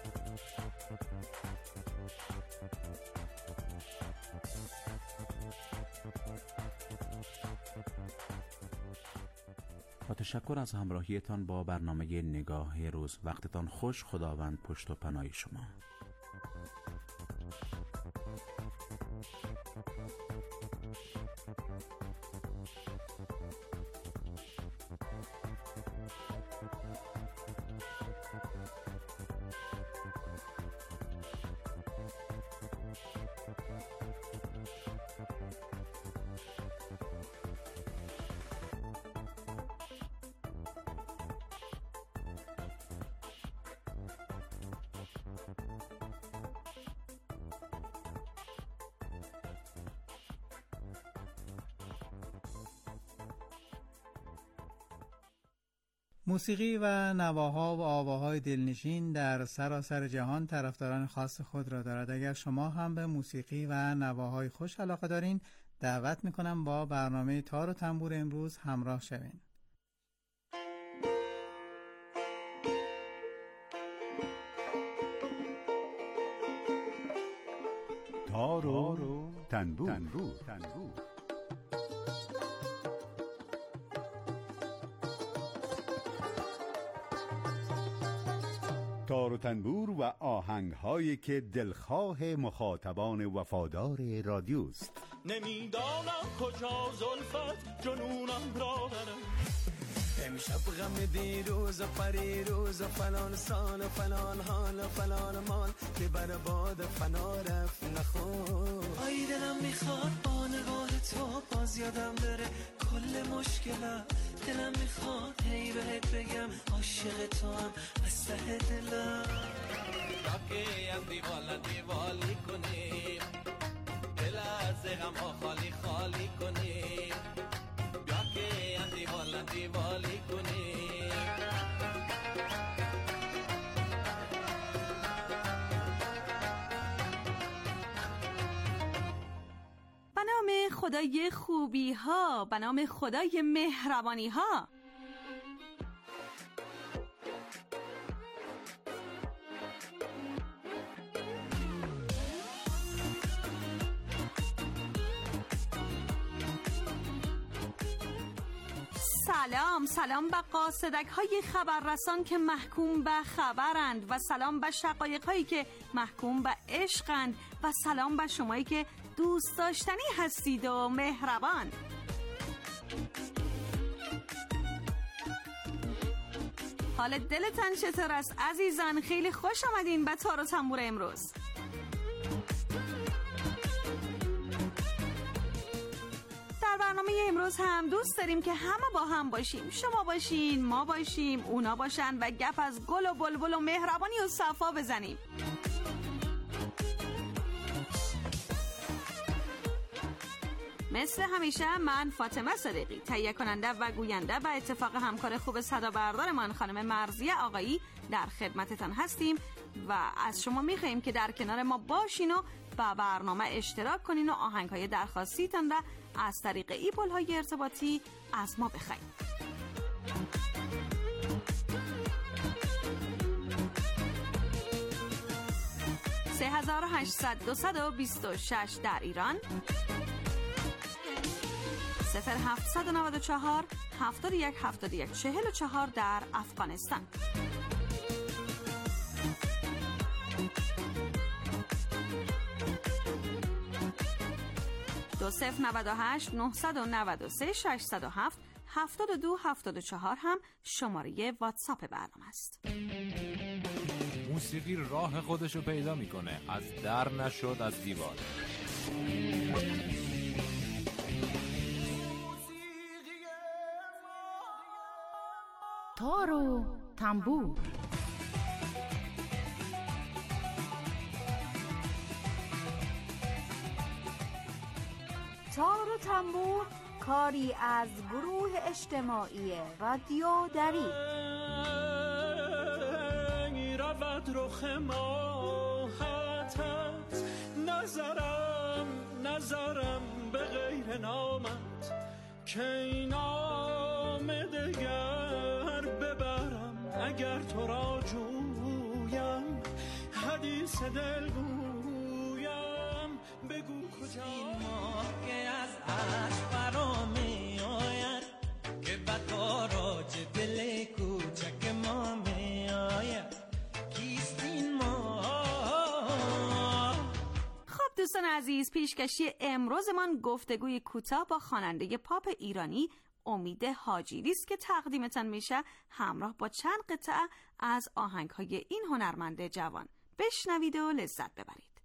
با تشکر از همراهیتان با برنامه نگاه روز. وقتتان خوش. خداوند پشت و پناه شما. موسیقی و نواها و آواهای دلنشین در سراسر جهان طرفداران خاص خود را دارد. اگر شما هم به موسیقی و نواهای خوش علاقه دارین، دعوت میکنم با برنامه تار و تنبور امروز همراه شوین. تار و تنبور, تنبور. تنبور. تار و تنبور و آهنگ‌هایی که دلخواه مخاطبان وفادار رادیوست. نمیدانم کجا زلفت جنونم را برم، امشب غم دیروز و پریروز و فلان سال و فلان حال و فلان مال که بر باد فنا رفت نخون. آی دلم میخواد با نگاه تو باز یادم بره کل مشکلم، دلم میخواد هی بهت بگم عاشق تو هم از ته دلم. راکی هم دیوالا دیوالی کنیم، دل از غم ها خالی خالی کنیم، بیا که هم دیوالا دیوالی کنیم. خدای خوبی ها، به نام خدای مهربانی ها. سلام سلام به قاصدک های خبررسان که محکوم به خبرند و سلام به شقایق هایی که محکوم به عشقند و سلام به شمایی که دوست داشتنی هستید و مهربان. حال دلتان چطور است عزیزان؟ خیلی خوش آمدین به تار و تنبور امروز. در برنامه امروز هم دوست داریم که همه با هم باشیم، شما باشین، ما باشیم، اونا باشن و گپ از گل و بلبل و مهربانی و صفا بزنیم. مثل همیشه من فاطمه صدیقی، تهیه کننده و گوینده و اتفاق همکار خوب صدا بردارمان خانم مرضیه آقایی در خدمتتان هستیم و از شما میخواییم که در کنار ما باشین و با برنامه اشتراک کنین و آهنگ‌های درخواستیتان را از طریق ایمیل‌های ارتباطی از ما بخواید. سه هزار و هشتصد دویست و بیست و شش در ایران، صفر هفتصد و نود و چهار هفتاد و یک هفتاد و یک چهل و چهار در افغانستان. دو صفر نود و هشت نهصد و نود و سه ششصد و هفت هفتاد و دو هفتاد و چهار هم شماره واتساپ برنامه است. موسیقی راه خودشو پیدا میکنه، از در نشد از دیوار. تار و تنبور. تار و تنبور کاری از گروه اجتماعی رادیو دری. رود رخ ماهتت، نظرم نظرم به غیر نامت، که این نام دگر ببرم اگر تو را جویم، حدیث دل گویم بگو کجا. این ماه که از عشق برا می آید، که به تاراج دل کوچک ما می آید، کیست این ماه؟ خب دوستان عزیز، پیشکشی امروزمان گفتگوی کوتاه با خواننده پاپ ایرانی امید حاجیلی است که تقدیمتان میشه همراه با چند قطعه از آهنگ‌های این هنرمند جوان. بشنوید و لذت ببرید.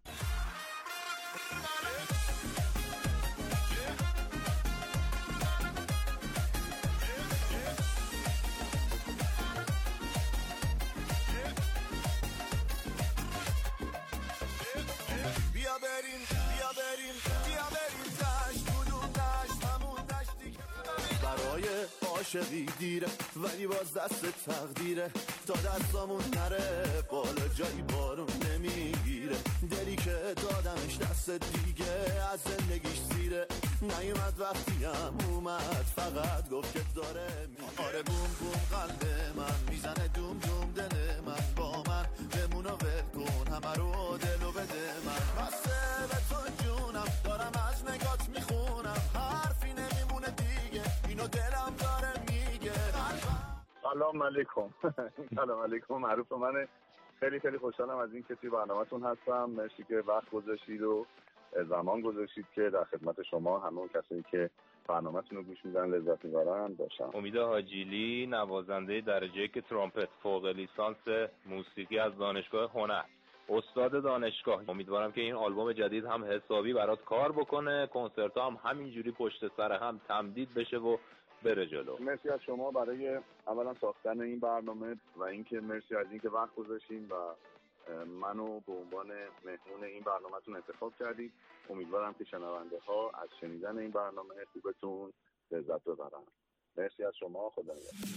بیا بریم بیا بریم بیا بریم دشت بودون دشت همون دشتی که برای عاشقی دیره، ولی باز دست تقدیره تا دستامون نره بالا جایی بارون نمیگیره. دلی که دادمش دست دیگه از زندگیش زیره، نیومد وقتی هم اومد فقط گفت که داره می... آره بوم بوم قلب من میزنه دوم دوم دل من، با من بمون و ول کن همه رو دلو بده من، بسته به تو جونم دارم از نگات میخونم، حرفی نمیمونه دیگه اینو دلم داره میگه. سلام علیکم. سلام علیکم، معروف منه. خیلی خیلی خوشحالم از این که توی برنامه‌تون هستم. مرسی که وقت گذاشتید و زمان گذاشتید که در خدمت شما همون کسایی که برنامه‌تون رو گوش میدن لذت میبرن باشم. امید حاجیلی، نوازنده درجه یک ترامپت، فوق لیسانس موسیقی از دانشگاه هنر، استاد دانشگاه. امیدوارم که این آلبوم جدید هم حسابی برات کار بکنه، کنسرت‌ها هم همینجوری پشت سر هم تمدید بشه و بره جلو. مرسی از شما برای اولا ساختن این برنامه و اینکه مرسی از اینکه وقت گذاشتین و منو به عنوان مهمون این برنامه‌تون انتخاب کردید. امیدوارم که شنونده ها از شنیدن این برنامه خوبتون لذت ببرن. مرسی از شما. خدا نگهدار.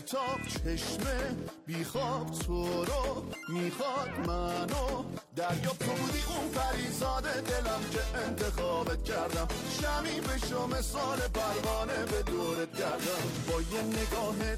آفتاب چشمه بیخواب تو رو میخواد منو دریا تو بودی اون پریزاده دلم که انتخابت کردم شمی بشو مثال پروانه به دورت گردم با یه نگاهت